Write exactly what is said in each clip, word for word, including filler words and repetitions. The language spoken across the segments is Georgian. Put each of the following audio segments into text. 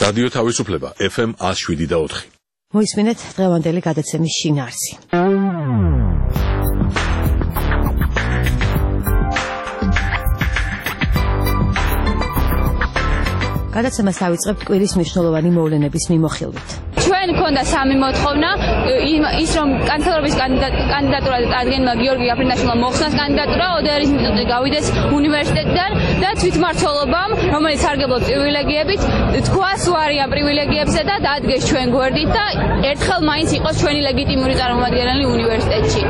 რადიო თავისუფლება F M one oh seven და four. მოისმინეთ დღევანდელი გადაცემის შინაარსი. გადაცემას დავიწყებთ კვირის მნიშვნელოვანი მოვლენების მიმოხილვით. ჩვენ გქონდა სამი მოთხოვნა, ის რომ კანცელერობის კანდიდატურა წარდგენმა გიორგი აფრინდაშვილმა მოხსნას კანდიდატურა ოდერის ინსტიტუტზე გავიდეს უნივერსიტეტიდან და თვითმმართველობამ, რომელიც სარგებლობს პრივილეგიებით, თქვას უარი ამ პრივილეგიებსა და დადგეს ჩვენ გვერდით და ერთხელ მაინც იყოს ჩვენი ლეგიტიმური წარმომადგენელი უნივერსიტეტში.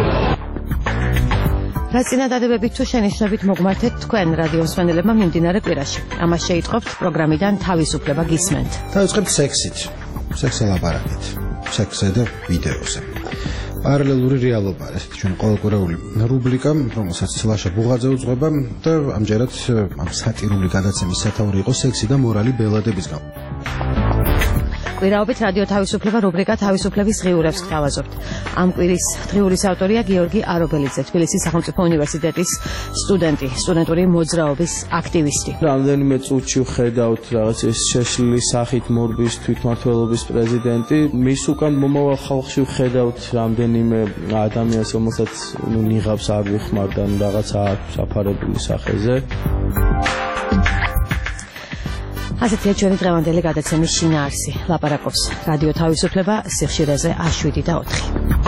რა წინადადებებით თუ შენიშვნებით მოგმართეთ თქვენ რადიო მსმენელებმა მიმდინარე კვირაში. ამას შეიტყობთ პროგრამიდან თავისუფლება გისმენთ. დავიწყებთ სექსით. სექსზე ლაპარაკით. სექსზე და ვიდეოზე. პარალელური რეალობა ეს ჩვენ ყოველკვირეული რუბრიკა, რომელსაც ლაშა ბუღაძე უძღვება და ამჯერად ამ სატირული გადაცემის სათაური იყო სექსი და მორალი ბელადებისგან. კვირაობით რადიო თავისუფლება რუბრიკა თავისუფლების ღიურებს გთავაზობთ. ამ კვირის ღიურის ავტორია გიორგი არობელიძე, თბილისის სახელმწიფო უნივერსიტეტის სტუდენტი, სტუდენტური მოძრაობის აქტივისტი. რამდენიმე წუთში ვხედავთ რაღაც ეს შეშლილი სახით მორბის თვითმმართველობის პრეზიდენტი. მის უკან მომავალ ხალხში ვხედავთ რამდენიმე ადამიანს, რომელსაც ნუ ნიღაბს არ ვიხმარდა რაღაცა საფარებული სახეზე. ასეთია ჩვენი დღევანდელი გადაცემის შინაარსი. ლაპარაკობს რადიო თავისუფლება სიხშირეზე one oh seven და four.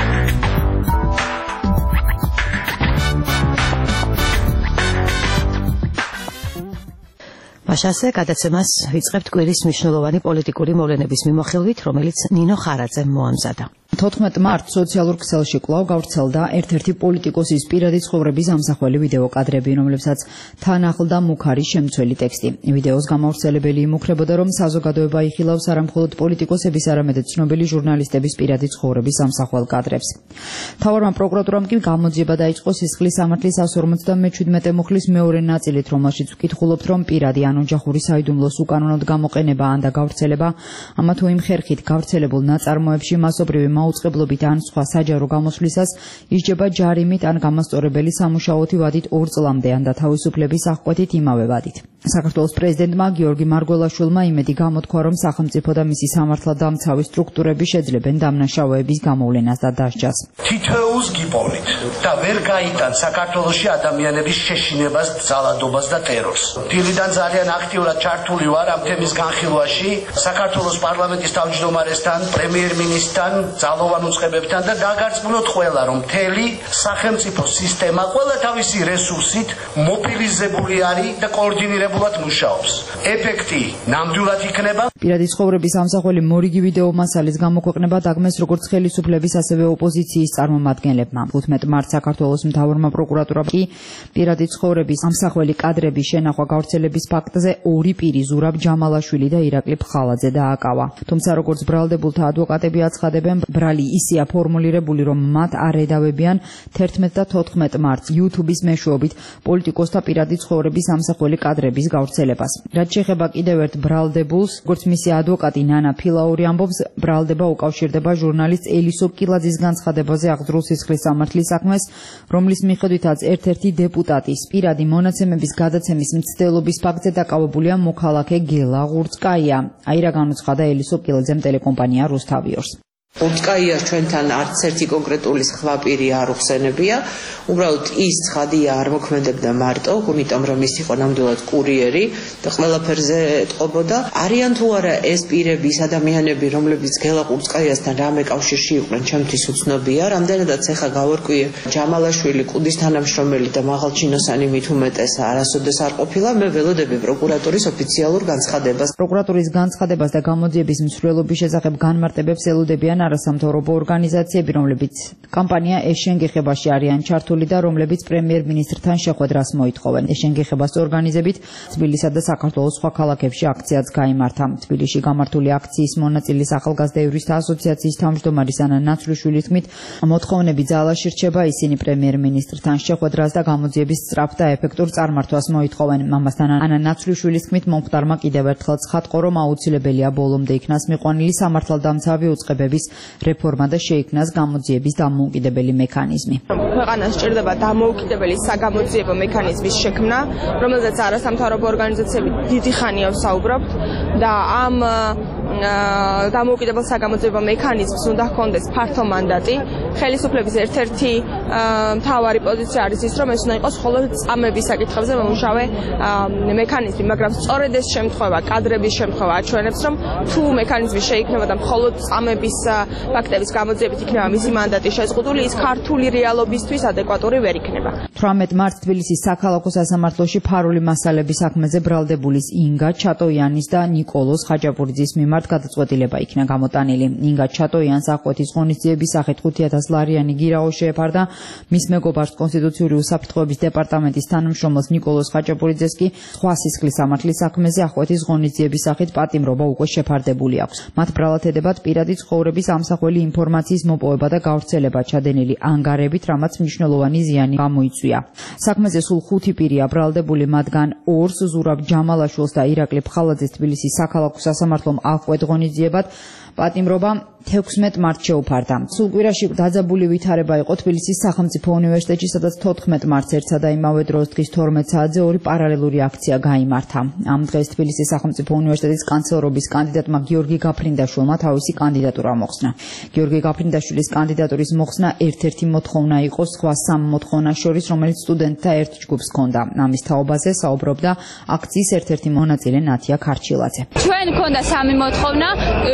მაშასე გადაცემას ვიწყებთ კვირის მნიშვნელოვანი პოლიტიკური მოვლენების მიმოხილვით, რომელიც ნინო ხარაძემ მოამზადა. თოთხმეტ მარტს სოციალურ ქსელში კვლავ გავრცელდა ერთ-ერთი პოლიტიკოსის პირადი ცხოვრების ამსახველი ვიდეო კადრები, რომლებსაც თან ახლდა მუქარი შემცველი ტექსტი. ვიდეოს გამავრცელებელი იმუქრებოდა, რომ საზოგადოება იხილავს არა მხოლოდ პოლიტიკოსების, არამედ ცნობილი ჟურნალისტების პირადი ცხოვრების ამსახველ კადრებს. მთავარმა პროკურატურამ კი გამოძიება დაიწყო სისხლის სამართლის one forty-seven მუხლის მეორე ნაწილით, რომელშიც ვკითხულობთ, რომ პირადი ან ოჯახური საიდუმლოს უკანონოდ გამოყენება ან და გავრცელება, ამა თუ იმ ხერხით გავრცელებულ ნაწარმოებში მასობრივი მაუწყებლობით ან სხვა საჯარო გამოსვლისას ისჯება ჯარიმით ან გამასწორებელი სამუშაოთი ვადით ორ წლამდე ან და თავისუფლების აღკვეთით იმავე ვადით. საქართველოს პრეზიდენტმა გიორგი მარგველაშვილმა იმედი გამოთქვა, რომ სახელმწიფო და მისი სამართალდამცავი სტრუქტურები შეძლებენ დამნაშავეების გამოვლენას და დასჯას. თითოეულს გიპოვნით და ვერ გაიტან საქართველოში ადამიანების შეშინებას, ძალადობას და ტერორს. დილიდან ძალიან აქტიურად ჩართული ვარ ამ თემის განხილვაში, საქართველოს პარლამენტის თავმჯდომარესთან, პრემიერ-მინისტრთან, ძალოვან უწყებებთან და დაგარწმუნოთ ყველა, რომ მთელი სახელმწიფო სისტემა ყველა თავისი რესურსით მობილიზებული არის და კოორდინირებულად მუშაობს. ეფექტი ნამდვილად იქნება. პირადი ცხოვრების ამსახველი მორიგი ვიდეო მასალის გამოქვეყნება დაგმეს როგორც ხელისუფლების, ასევე ოპოზიციის წარმომადგენლებმა. თოთხმეტ მარტს საქართველოს მთავარმა პროკურატურამ კი პირადი ცხოვრების ამსახველი კადრების შენახვა გავრცელების ფაქტზე ორი პირი ზურაბ ჯამალაშვილი და ირაკლი ფხალაძე დააკავა. თუმცა როგორც ბრალდებულთა ადვოკატები აცხადებენ, ბრალი ისეა ფორმულირებული, რომ მათ არ ედავებიან თერთმეტ და თოთხმეტ მარტს YouTube-ის მეშვეობით პოლიტიკოსთა პირადი ცხოვრების ამსახველი კადრების გავრცელებას. რაც შეეხება კიდევ ერთ ბრალდებულს, როგორც მისი ადვოკატი ნანა ფილაური ამბობს, ბრალდება უკავშირდება ჟურნალისტ ელისო კილაძის განცხადებაზე აღძრულ სისხლის სამართლის საქმეს, რომლის მიხედვითაც ერთ-ერთი დეპუტატის პირადი მონაცემების გადაცემის მცდელობის ფაქტზე დაკავებულია მოქალაქე გელა ღურწკაია. აი რა განუცხადა ელისო კილაძემ ტელეკომპანია რუსთავიორს. ურწკაიას ჩვენთან არც ერთი კონკრეტული სხვაპირი არ უხსენებია, უბრალოდ ის ცხადია არ მოქმედებდა მარტო, იმიტომ რომ ის იყო ნამდვილად კურიერი და ყველაფერზე ეთყობოდა. არიან თუ არა ეს პირები, ის ადამიანები, რომლებიც გელა ურწკაიასთან რამე კავშირში იყვნენ, ჩემთვის უცნობია. რამდენადაც ეხა გავარკვიე, ჯამალაშვილი კუდის თანამშრომელი და მაღალჩინოსანი მით უმეტეს არასოდეს არ ყოფილა, მე ველოდები პროკურატურის ოფიციალურ განცხადებას. პროკურატურის განცხადებას და გამოძიების მსვლელობის შესახებ განმარტებებს ელოდებიან არასამთავრობო ორგანიზაციები, რომლებიც კამპანია ეშენგეხებაში არიან ჩართული და რომლებიც პრემიერ-მინისტრთან შეხვედრას მოითხოვენ. ეშენგეხებას ორგანიზებით თბილისსა და საქართველოს სხვა ქალაქებში აქციაც გაიმართა. თბილისში გამართული აქციის მონაწილის ახალგაზრდა იურისტთა ასოციაციის თავმჯდომარის ანა ნაცვლიშვილის თქმით, მოთხოვნები ძალაში რჩება, ისინი პრემიერ-მინისტრთან შეხვედრას და გამოძიების სწრაფ და ეფექტურ წარმართვას მოითხოვენ. ამასთან ანა ნაცვლიშვილის თქმით, მომხდარმა კიდევ ერთხელ ცხადყო, რომ აუცილებელია ბოლომდე იქნას მიყვანილი სამართალდამცავი უწყებების რეფორმა და შეიქმნას გამოძიების დამოუკიდებელი მექანიზმი. ქვეყანას სჭირდება დამოუკიდებელი საგამოძიებო მექანიზმის შექმნა, რომელზეც არასამთავრობო ორგანიზაციები დიდი ხანია ვსაუბრობთ და ამ დამოუკიდებელ საგამოძიებო მექანიზმს უნდა ჰქონდეს ფართო მანდატი. ხელისუფლების ერთ-ერთი მთავარი პოზიცია არის ის, რომ ეს უნდა იყოს მხოლოდ წამების საკითხებზე მომუშავე მექანიზმი, მაგრამ სწორედ ეს შემთხვევა, კადრების შემთხვევა აჩვენებს, რომ თუ მექანიზმი შეიქმნება და მხოლოდ წამების ფაქტების გამოძიებით იქნება მისი მანდატი შეზღუდული, ის ქართული რეალობისთვის ადეკვატური ვერ იქნება. თვრამეტ მარტს თბილისის საქალაქო სასამართლოში ფარული მასალების საქმეზე ბრალდებულის ინგა ჩატოიანის და ნიკოლოზ ხაჭაპურიძის მიმართ გადაწყვეტილება იქნა გამოტანილი. ინგა ჩატოიანს აღკვეთის ღონისძიების სახით ხუთი ათას ლარიანი გირაო შეეფარდა, მის მეგობარს კონსტიტუციური უსაფრთხოების დეპარტამენტის თანამშრომელს ნიკოლოზ ხაჭაპურიძეს კი სხვა სისხლის სამართლის საქმეზე აღკვეთის ღონისძიების სახით პატიმრობა უკვე შეფარდებული აქვს. მათ ბრალათედებად პირადი ცხოვრების ამსახველი ინფორმაციის მოპოვება და გავრცელება ჩადენილი ანგარებით, რამაც მნიშვნელოვანი ზიანი გამოიწვია. საქმეზე სულ ხუთი პირია ბრალდებული, მათგან ორს ზურაბ ჯამალაშვილს და ირაკლი ფხალაძეს თბილისის საქალაქო სასამართლომ აღკვეთ ღონისძიებად პატიმრობა თექვსმეტ მარტს შეუფარდა. სულ კვირაში დაძაბული ვითარება იყო თბილისის სახელმწიფო უნივერსიტეტში, სადაც თოთხმეტ მარტს ერთსა და იმავე დროს დღის თორმეტ საათზე ორი პარალელური აქცია გაიმართა. ამ დღეს თბილისის სახელმწიფო უნივერსიტეტის კანცლერობის კანდიდატმა გიორგი გაფრინდაშვილმა თავისი კანდიდატურა მოხსნა. გიორგი გაფრინდაშვილის კანდიდატურის მოხსნა ერთ-ერთი მოთხოვნა იყო სხვა სამ მოთხოვნას შორის, რომელიც სტუდენტთა ერთ ჯგუფს ჰქონდა. ამის თაობაზე საუბრობდა აქციის ერთ-ერთი მონაწილე ნათია ქარჩილაძე. ჩვენ ჰქონდა სამი მოთხოვნა,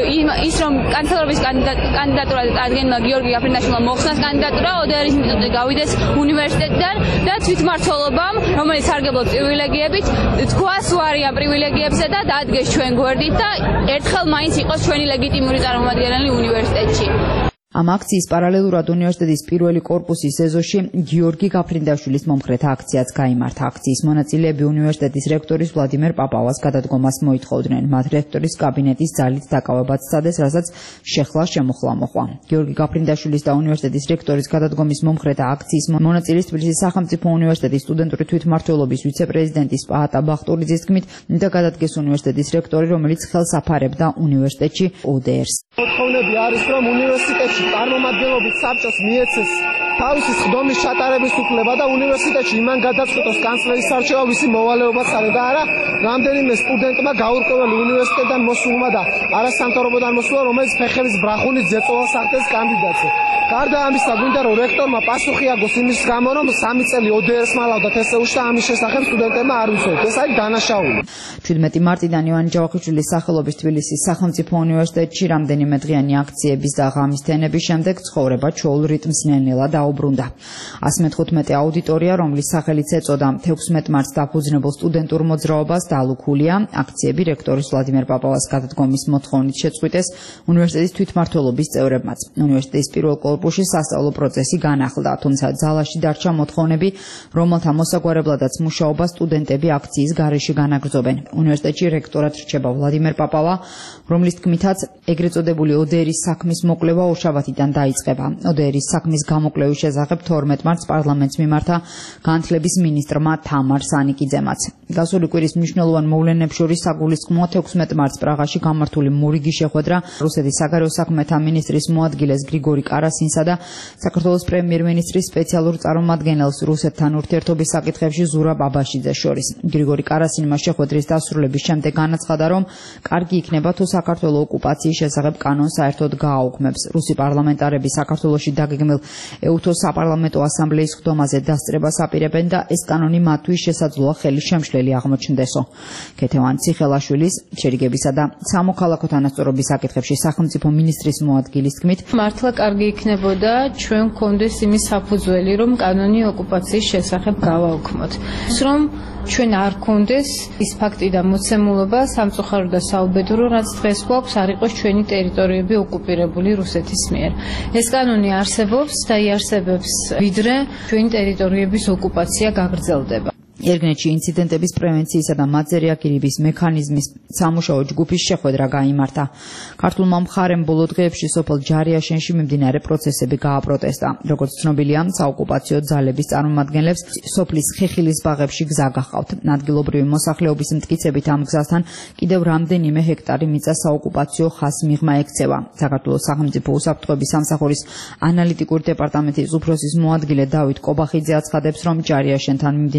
ის რომ კანცლერობის კანდიდატურა ადგენმა გიორგი გაფრინდაშვილმა მოხსნას კანდიდატურა, ოდერის ინსტიტუტზე გავიდეს უნივერსიტეტიდან და თვითმმართველობამ, რომელიც სარგებლობს პრივილეგიებით, თქვას უარი ამ პრივილეგიებზე და დადგეს ჩვენ გვერდით და ერთხელ მაინც იყოს ჩვენი ლეგიტიმური წარმომადგენელი უნივერსიტეტში. ამ აქციის პარალელურად უნივერსიტეტის პირველი კორპუსის ეზოში გიორგი გაფრინდაშვილის მომხრეთა აქციაც გაიმართა. აქციის მონაწილეები უნივერსიტეტის რექტორის ვლადიმერ პაპავას გადადგომას მოითხოვდნენ. მათ რექტორის კაბინეტის ძალით დაკავებაც სცადეს, რასაც შეხლა შემოხლა მოყვა. გიორგი გაფრინდაშვილის და უნივერსიტეტის რექტორის გადადგომის მომხრეთა აქციის მონაწილის თბილისის სახელმწიფო უნივერსიტეტის სტუდენტური თვითმმართველობის ვიცე-პრეზიდენტის პაატა ბახტურიძის თქმით, და გადადგეს უნივერსიტეტის რექტორი, რომელიც ხელს აფარებდა უნივერსიტეტში ო დე ერს. მოთხოვნები არის, რომ უნივერსიტეტში წარმომადგენლობის საბჭოს მიეცეს თავისი ხდომის ჩატარების უფლება და უნივერსიტეტში იმან გადაწყვიტოს კანცლერის არჩევა, ვისი მოვალეობაც არა და არა რამდენიმე სტუდენტმა გაურკვეველი უნივერსიტეტიდან მოსულმა და არასამთავრობოდან მოსულა, რომელიც ფეხების ბრახუნით ზეწოლას ახდენს კანდიდატზე. გარდა ამისა, გვინდა რომ რექტორმა პასუხი აგოს იმის გამო, რომ სამი წელი ო დე ერს მალავდა თესეულში და ამის შესახებ სტუდენტებმა არ ვიცოდეთ. ეს არის დანაშაული. შვიდმეტი მარტიდან ივანე ჯავახიშვილის სახელობის თბილისის სახელმწიფო უნივერსიტეტში რამდენიმე დღიანი აქციების და ღამის თენების შემდეგ ცხოვრება ჩვეულ რიტმს ნელ-ნელა დაუბრუნდა. ასი მეთხუთმეტე აუდიტორია, რომლის სახელიც ეწოდა თექვსმეტ მარტს დაფუძნებულ სტუდენტურ მოძრაობას, დალუქულია. აქციები რექტორის ვლადიმერ პაპავას გადადგომის მოთხოვნით შეწყვიტეს უნივერსიტეტის თვითმმართველობის წევრებმაც. უნივერსიტეტის პირველ კორპუსში სასწავლო პროცესი განახლდა, თუმცა ძალაში დარჩა მოთხოვნები, რომელთა მოსაგვარებლადაც მუშაობა სტუდენტები აქციის გარეშე განაგრძობენ. უნივერსიტეტში რექტორად რჩება ვლადიმერ პაპავა, რომლის თქმითაც ეგრეთ წოდებული ო დე ერის საქმის მოკვლევა ორშაბათიდან დაიწყება. ო დე ერის საქმის გამოკვლევის შესახებ თორმეტ მარტს პარლამენტს მიმართა განათლების მინისტრმა თამარ სანიკიძემაც. გასული კვირის მნიშვნელოვან მოვლენებს შორის საგულისხმოა თექვსმეტ მარტს პრაღაში გამართული მორიგი შეხვედრა რუსეთის საგარეო საქმეთა მინისტრის მოადგილეს გრიგორი კარასინსა და საქართველოს პრემიერ-მინისტრის სპეციალურ წარმომადგენელს რუსეთთან ურთიერთობის საკითხებში ზურაბ აბაშიძეს შორის. გრიგორი კარასინმა შეხვედრის დასრულების შემდეგ განაცხადა, რომ კარგი იქნება თუ საქართველოს ოკუპაციის შესახებ კანონს საერთოდ გააუქმებს. რუსი პარლამენტარები საქართველოში დაგეგმილ ეუთოს საპარლამენტო ასამბლეის ხდომაზე დასწრებას აპირებენ და ეს კანონი მათთვის შესაძლოა ხელი შემშლელი აღმოჩნდესო. ქეთევან ციხელაშვილის შერიგებისა და სამოქალაქო თანასწორობის საკითხებში სახელმწიფო მინისტრის მოადგილის თქმით, მართლა კარგი იქნებოდა ჩვენ გვქონდეს იმის საფუძველი, რომ კანონი ოკუპაციის შესახებ გავაუქმოთ. ის რომ ჩვენ არ გქონდეს ის ფაქტი და მოცემულობა სამწუხარო და საუბედურო, რაც დღეს გვაქვს, არ იყოს ჩვენი ტერიტორიები ოკუპირებული რუსეთის მიერ. ეს კანონი არსებობს და იარსებებს, ვიდრე ჩვენი ტერიტორიების ოკუპაცია გაგრძელდება. ერგნეთში ინციდენტების პრევენციისა და მათზე რეაგირების მექანიზმის სამუშაო ჯგუფის შეხვედრა გაიმართა. ქართულმა მხარემ ბოლო დღეებში სოფელ ჯარიაშენში მიმდინარე პროცესები გააპროტესტა. როგორც ცნობილია, საოკუპაციო ძალების წარმომადგენლებს სოფლის ხეხილის ბაღებში გზა გაჰყავთ. ადგილობრივი მოსახლეობის მტკიცებით ამ გზასთან კიდევ რამდენიმე ჰექტარი მიწა საოკუპაციო ხაზს მიღმა ექცევა. საქართველოს სახელმწიფო უსაფრთხოების სამსახურის ანალიტიკური დეპარტამენტის უფროსის მოადგილე დავით კობახიძე აცხადებს, რომ ჯარიაშენთან მიმდინარე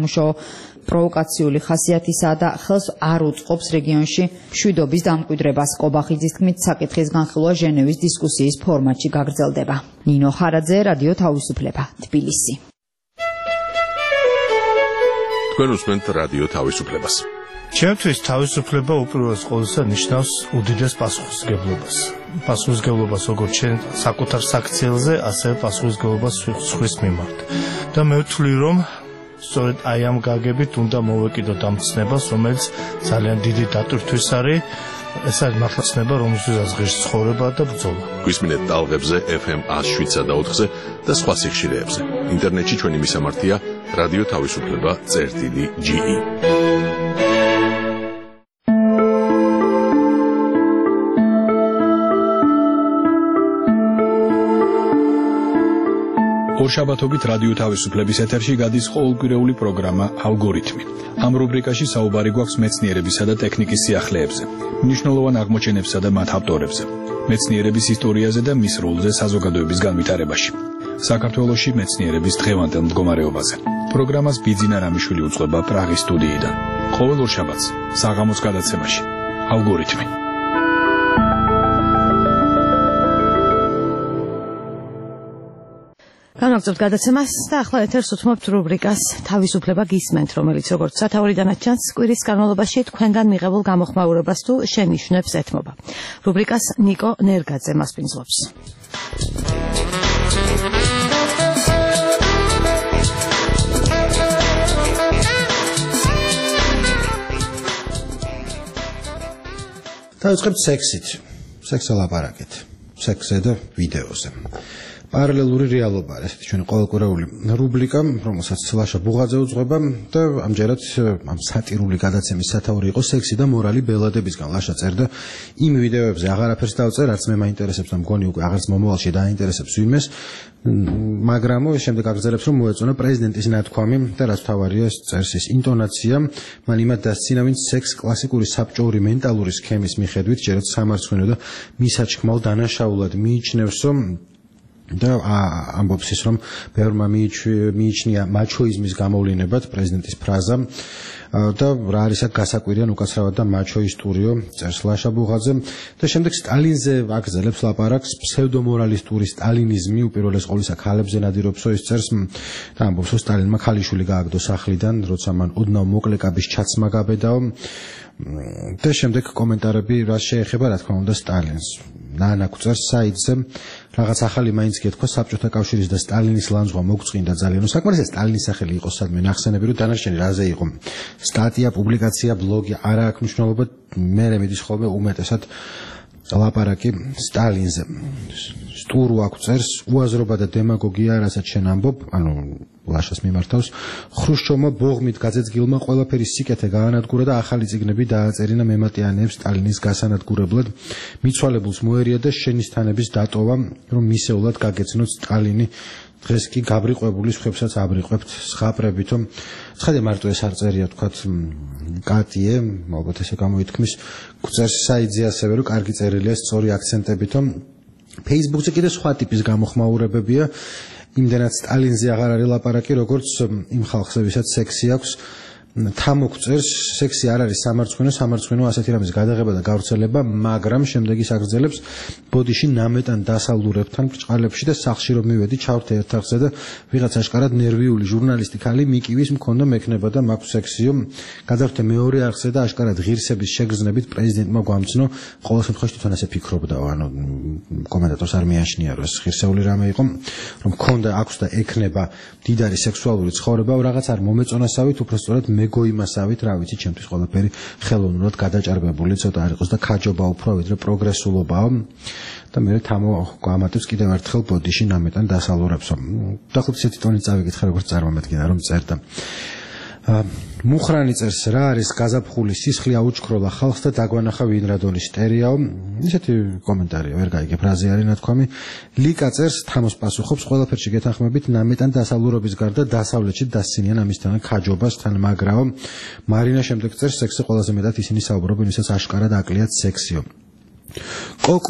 სამუშაო პროვოკაციული ხასიათისაა და ხელს არ უწყობს რეგიონში მშვიდობის დამკვიდრებას. კობახიძის თქმით, საკითხის განხილვა ჟენევის დისკუსიის ფორმატში გაგრძელდება. ნინო ხარაძე, რადიო თავისუფლება, თბილისი. თქვენ უსმენთ რადიო თავისუფლებას. ჩემთვის თავისუფლება უპირველეს ყოვლისა ნიშნავს უდიდეს პასუხისმგებლობას. პასუხისმგებლობას როგორც ჩვენ საკუთარ საქციელზე, ასევე პასუხისმგებლობას სხვის მიმართ. და მე ვთვლი, რომ სწორედ აი ამ გაგებით უნდა მოვეკიდოთ ამ ცნებას, რომელიც ძალიან დიდი დატვირთვის არის. ეს არის მართლა ცნება, რომელსაც ღირს ცხოვრება და ბრძოლა. გვისმინეთ ტალღებზე ეფ ემ ას შვიდსა და ოთხზე და სხვა სიხშირეებზე. ინტერნეტში ჩვენი მისამართია რადიო თავისუფლება წერტილი ჯი ი. ორშაბათობით რადიო თავისუფლების ეთერში გადის ყოველკვირეული პროგრამა ალგორითმი. ამ რუბრიკაში საუბარი გვაქვს მეცნიერებისა და ტექნიკის სიახლეებზე, მნიშვნელოვან აღმოჩენებსა და მათ ავტორებზე, მეცნიერების ისტორიაზე და მის როლზე საზოგადოების განვითარებაში. საქართველოში მეცნიერების დღევანდელ მდგომარეობაზე. პროგრამას ბიძინა რამიშვილი უწყება პრაღის სტუდიიდან. ყოველ ორშაბათს საღამოს გადაცემაში ალგორითმი. განვაგრძობთ გადაცემას და ახლა ეთერს უთმობთ რუბრიკას თავისუფლება გისმენთ, რომელიც როგორც სათაურიდანაც ჩანს, კვირის განმავლობაში თქვენგან მიღებულ გამოხმაურებას თუ შენიშვნებს ეთმობა. რუბრიკას ნიკო ნერგაძე მასპინძლობს. დავიწყებთ სექსით, სექსზე ლაპარაკით, სექსზე და ვიდეოზე. პარალელური რეალობა არის ესეთი ჩვენი ყოველკვირეული რუბრიკა, რომელსაც ლაშა ბუღაძე უძღვება და ამჯერად ამ სატირული გადაცემის სათაური იყო სექსი და მორალი ბელადებისგან. ლაშა წერდა იმ ვიდეოებზე აღარაფერს დავწერ, რაც მე მაინტერესებს და მგონი უკვე აღარც მომავალში დაინტერესებს ვინმეს, მაგრამ შემდეგ აგრძელებს, რომ მოეწონა პრეზიდენტის ნათქვამი და რაც თავარია წერს ის ინტონაცია, მან იმად დასცინა, ვინც სექს კლასიკური საბჭოური მენტალური სქემის მიხედვით ჯერაც სამარცხვინო და მისაჩქმალ დანაშაულად მიიჩნევს, რომ და ამბობს ის, რომ ბევრმა მიიჩნია მაჩოიზმის გამოვლინებად პრეზიდენტის ფრაზა და რა არის აქ გასაკვირიან უკაცრავად და მაჩოისტურიო, წერს ლაშა ბუღაძე და შემდეგ სტალინზე აგრძელებს ლაპარაკს, ფსევდომორალისტური სტალინიზმი უპირველეს ყოვლისა ქალებზე ნადირობსო, ის წერს და ამბობს, რომ სტალინმა ქალიშვილი გააგდო სახლიდან, როცა მან ოდნავ მოკლე კაბის ჩაცმა გაბედაო და შემდეგ კომენტარები რა შეეხება, რა თქმა უნდა, სტალინს. ნანა გვწერს საიტზე, რაღაც ახალი მაინც გეთქვა საბჭოთა კავშირის და სტალინის ლანძღვა მოგწყინდა ძალიან. საკმარისია სტალინის სახელი იყოს სადმე ნახსენები, რომ დანარჩენი რაზე იყო. სტატია, პუბლიკაცია, ბლოგი არა აქვს მნიშვნელობა, მე მედის ხოლმე უმეტესად ლაპარაკი სტალინზე. სტურუ აღწერს, უაზრობა და დემაგოგია, რასაც შენ ამბობ, ანუ ლაშას მიმართავს, ხრუშჩოვმა ბოღმით გაძეძგილმა ყველაფერი სიკეთე გაანადგურა და ახალი წიგნები დააწერინა მემატიანეებს სტალინის გასანადგურებლად. მიცვალებულს მოერია და შენის დატოვა, რომ მისეულად გაგეცნოთ სტალინი. დღეს კი გაბრიყვებული სხვებსაც აბრიყვებთ სხაპრებითო. ცხადია მარტო ეს არ წერია, თქვათ კატიე, ალბათ ესე გამოითქმის, გვწერს საიტზე ასევე, რომ კარგი წერილია, სწორი აქცენტებითო. Facebook-ზე კიდე სხვა ტიპის გამოხმაურებებია. იმდენად სტალინზე აღარ არის ლაპარაკი, როგორც იმ ხალხზე, ვისაც სექსი აქვს. თამოგვწერს, სექსი არ არის სამარცხვინო, სამარცხვინო ასეთი რამის გადაღება და გავრცელება, მაგრამ შემდეგ ის აგრძელებს, ბოდიში ნამეტან დასალურებთან ბრჭყალებში და სახლში რომ მივედი, ჩავრთე ერთაღზე და ვიღაც აშკარად ნერვიული ჟურნალისტი ხალი მიკივის მქონდა მექნება და მაქვს სექსიო. გადავრთე მეორე არხზე და აშკარად ღირსების შეგრძნებით პრეზიდენტმა გვამცნო, ყოველ შემთხვევაში თვითონ ასე ფიქრობდა, ანუ კომენტატორს არ მიაშნია, რომ ეს ღირსეული რამე იყო, რომ მქონდა აქვს და ექნება მდიდარი სექსუალური ცხოვრება, რაღაც არ მომეწონასავით, უბრალოდ მეგოიმასავით, რა ვიცი, ჩემთვის ყველაფერი ხელოვნურად გადაჭარბებული ცოტა არ იყოს და ქაჯობა უფრო ვიდრე პროგრესულობაა და მე თამო გამატებს კიდევ ერთხელ ბოდიში ნამეტან დასალურებსო. დაახლოებით ესეთი ტონით წავიკითხე, როგორც წარმომედგინა, რომ წერდა. მუხრანი წერს, რა არის გაზაფხული, სისხლი აუჩქროლა ხალხს და დაგვანახა ვინ რადონი სტერეაო. ესეთი კომენტარია, ვერ გაიგებ, რაზე არის ნათქვამი. ლიკა წერს, თამოს პასუხობს, ყველაფერში გეთანხმებით, ნამეტან დასალურობის გარდა დასავლეთში დასცინიან ამისთან ქაჯობას თან მაგრაო. მარინა შემდეგ წერს, სექსზე ყველაზე მეტად ისინი საუბრობენ, ვისაც აშკარად აკლიათ სექსიო. კოკო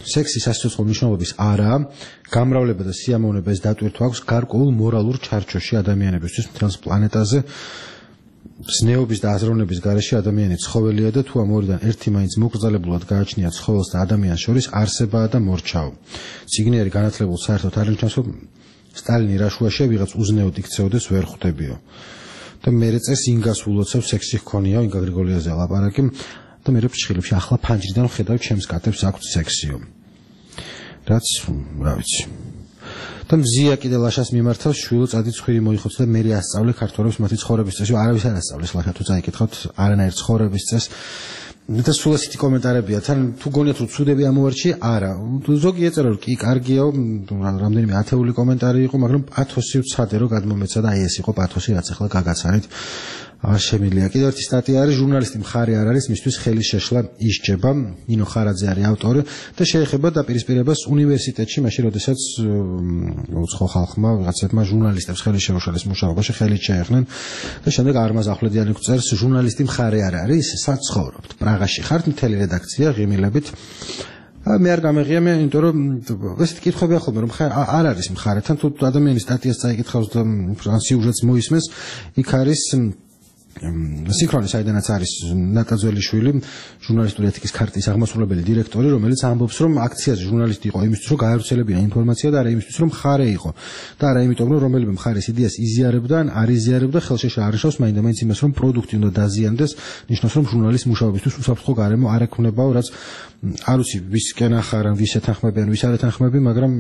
სექსი სასიცოცხლო მნიშვნელობის არაა, გამრავლება და სიამოვნება ეს დატვირთვა აქვს გარკვეულ მორალურ ჩარჩოში ადამიანებისთვის მთელს პლანეტაზე. ზნეობის და აზროვნების გარეშე ადამიანი ცხოველია და თუ ამ ორიდან ერთი მაინც მოკრძალებულად გააჩნია ცხოველს და ადამიანს შორის არსებაა და მორჩაო. ციგნიერი განათლებულ საერთოდ არ ნიშნავს, რომ სტალინი რაშუაშია ვიღაც უზნეოდ იქცეოდეს ვერ ხვდებიო. და მერე წერს ინგას ულოცავს სექსი ჰქონიო, ინგა გრიგოლიაზე ლაპარაკი და მერე ფრჩხილებში ახლა ფანჯრიდან ხედავ ჩემს კატებს აქვთ სექსიო. რაც რა ვიცი. და მზია კიდე ლაშას მიმართავს შვილო წადი ცხვირი მოიხოც და მერე ასწავლე ქართველებს მათი ცხოვრების წესი. არავის არ ასწავლეს ლაშა თუ წაიკითხავთ არანაირ ცხოვრების წესს. და სულ ასეთი კომენტარებია. თან თუ გონიათ რომ ცუდები ამოვარჩი, არა. ზოგი ეწერა რომ კი კარგია, რამდენიმე ათეული კომენტარი იყო, მაგრამ პათოსი ვცადე რომ გადმომეცა და აი ეს იყო პათოსი, რაც ახლა გაგაცანით. არ შემიძლია. კიდევ ერთი სტატია არის, ჟურნალისტი მხარე არ არის, მისთვის ხელის შეშლა ისჯება. ნინო ხარაძე არის ავტორი და შეეხება დაპირისპირებას უნივერსიტეტში, მაშინ როდესაც უცხო ხალხმა ვიღაცებმა ჟურნალისტებს ხელის შეუშალის მუშაობაში ხელით შეეხნენ და შემდეგ არმაზ ახვლედიანი წერს, ჟურნალისტი მხარე არ არის, საცხოვრობთ. პრაღაში ხართ, მთელი რედაქცია ღიმილებით. მე არ გამეღია მე, იმიტომ რომ ესეთი კითხვებია ხოლმე, რომ არ არის მხარეთან, თუ ადამიანის სტატიას წაიკითხავს და სიუჟეტს მოისმენს, იქ არის სინქრონი, საიდანაც არის ნატაძველიშვილი, ჟურნალისტური ეთიკის ქარტის აღმასრულებელი დირექტორი, რომელიც ამბობს, რომ აქციაზე ჟურნალისტი იყო იმისთვის, რომ გაევრცელებინა ინფორმაცია და არა იმისთვის, რომ მხარე იყო. და არა იმიტომ, რომ რომელიმე მხარის იდეას იზიარებდა, ან არ იზიარებდა, ხელშეშლა არ ნიშნავს მაინდა მაინც იმას, რომ პროდუქტი უნდა დაზიანდეს, ნიშნავს, რომ ჟურნალის მუშაობისთვის უსაფრთხო გარემო არ ექნებაო, რაც არ ვიცი, ვისკენ ახარან, ვის ეთანხმებიან, ვის არ ეთანხმები, მაგრამ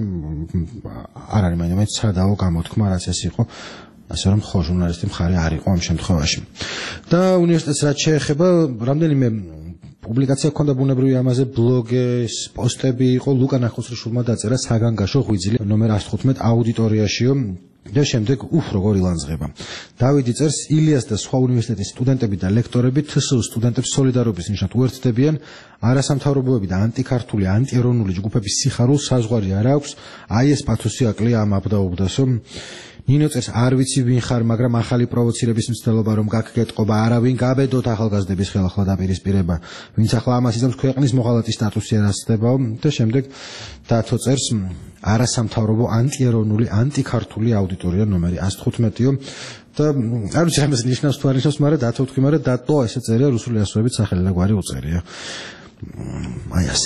არ არის მაინდა მაინც სადაო გამოთქმა, რაც ეს იყო. ასე რომ ხო ჟურნალისტი მხარე არ იყო ამ შემთხვევაში. და უნივერსიტეტს რაც შეეხება, რამდენიმე პუბლიკაცია ჰქონდა ბუნებრივი ამაზე, ბლოგის, პოსტები იყო, ლუკა ნახუცრიშვილმა დაწერა საგანგაშო ღვიძლი ნომერ one fifteen აუდიტორიაშიო და შემდეგ უფ როგორ ილანძღება. დავიდი წერს, ილიას და სხვა უნივერსიტეტის სტუდენტები და ლექტორები თსუ სტუდენტებს სოლიდარობის ნიშნად უერთდებიან, არასამთავრობოები და ანტიქართული, ანტიეროვნული ჯგუფების სიხარულს საზღვარი არ აქვს, აი ეს პათოსი აკლია ამ აბდაუბდასო. ნინო წერს, არ ვიცი ვინ ხარ, მაგრამ ახალი პროვოცირების მცდელობა რომ გაგკეტყობა, არავინ გაბედოთ ახალგაზრდების ხელახლა დაპირისპირება, ვინც ახლა ამას იზამს ქვეყნის მოღალატის სტატუსი არ ასწდებაო და შემდეგ დათო წერს, არასამთავრობო ანტიეროვნული ანტიქართული აუდიტორია ნომერი one fifteen-ო და არ ვიცი რამეს ნიშნავს თუ არ ნიშნავს, მაგრამ დათო ვთქვი, მაგრამ დატო ესე წერია რუსული ასოებით სახელი და გვარი უწერია. აი ასე.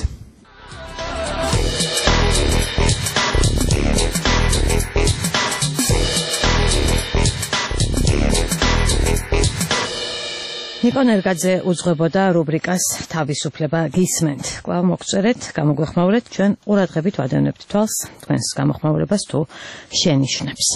ნიკო ნერგაძე უძღვებოდა რუბრიკას თავისუფლება გისმენთ. კვლავ მოგწერეთ, გამოგვეხმაურეთ, ჩვენ ყურადღებით ვადევნებთ თვალს თქვენს გამოხმაურებას თუ შენიშვნებს.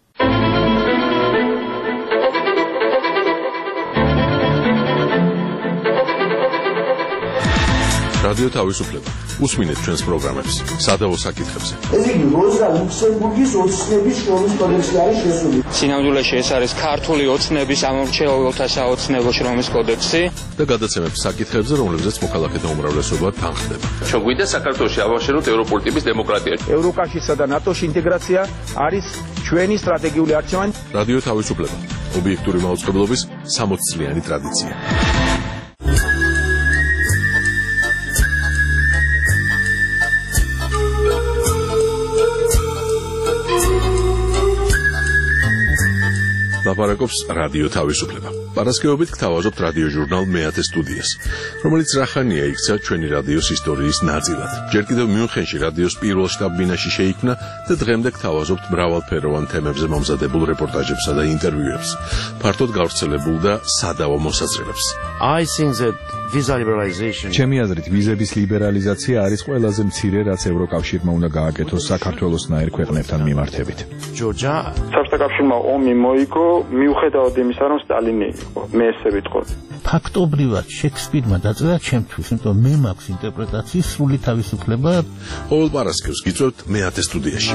რადიო თავისუფლება. უსმინეთ ჩვენს პროგრამებს სადავო საკითხებზე. ეს იგი როზა ლუქსემბურგის ოცნების შრომის კოდექსი არის შესული. სინამდვილეში ეს არის ქართული ოცნების ამომრჩეველთა საოცნებო შრომის კოდექსი და გადაცემებს საკითხებზე, რომლებზეც მოქალაქეთა უმრავლესობა თანხდება. ჩვენ გვინდა საქართველოში ავაშენოთ ევროპული ტიპის დემოკრატია. ევროკავშირსა და ნატოში ინტეგრაცია არის ჩვენი სტრატეგიული არჩევანი. რადიო თავისუფლება. ობიექტური მაუწყებლობის სამოცი წლიანი ტრადიცია. ლაპარაკობს რადიო თავისუფლება. პარასკევობით გთავაზობთ რადიო ჟურნალ მეათე სტუდიას, რომელიც რახანია იქცა ჩვენი რადიოს ისტორიის ნაწილად. ჯერ კიდევ მიუნხენში რადიოს პირველ შტაბ-ბინაში შეიქმნა და დღემდე გთავაზობთ მრავალფეროვან თემებზე მომზადებულ რეპორტაჟებსა და ინტერვიუებს, ფართოდ გავრცელებულ და სადავო მოსაზრებებს. I think that visa liberalization ჩემი აზრით ვიზების ლიბერალიზაცია არის ყველაზე მცირე, რაც ევროკავშირმა უნდა გააკეთოს საქართველოსნაირ ქვეყნებთან მიმართებით. ჯორჯა საბჭოთა კავშირმა ომი მოიგო, მიუხედავად იმისა, რომ სტალინი იყო, მე ესე ვიტყოდი. ფაქტობრივად შექსპირმა დაწერა ჩემთვის, იმიტომ მე მაქვს ინტერპრეტაციის სრული თავისუფლება. ყოველ პარასკევს გიწევთ მეათე სტუდიაში.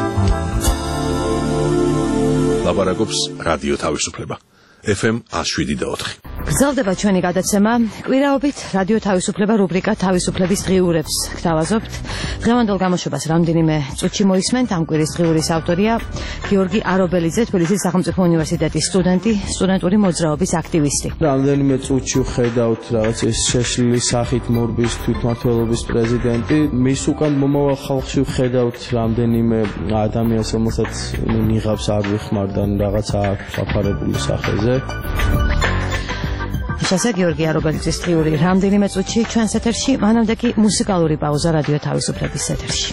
ლაპარაკობს რადიო თავისუფლება. F M one oh seven point four გრძელდება ჩვენი გადაცემა. კვირაობით რადიო თავისუფლება რუბრიკა თავისუფლების დღიურებს გთავაზობთ. დღევანდელ გამოშვებას რამდენიმე წუთში მოისმენთ. ამ კვირის დღიურის ავტორია გიორგი არობელიძე, თბილისის სახელმწიფო უნივერსიტეტის სტუდენტი, სტუდენტური მოძრაობის აქტივისტი. რამდენიმე წუთში ვხედავთ რაღაც ეს შეშლილი სახით მორბის თვითმმართველობის პრეზიდენტი. მის უკან მომავალ ხალხში ვხედავთ რამდენიმე ადამიანს, რომელსაც ნიღაბს არ ვიხმარდა რაღაცა საფარებული სახეზე. შესაძლოა გიორგი არობელიძის დღიური რამდენიმე წუთში ჩვენს ეთერში, მანამდე კი მუსიკალური პაუზა რადიო თავისუფლების ეთერში.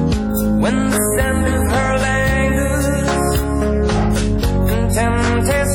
When the scent of her languors and temptation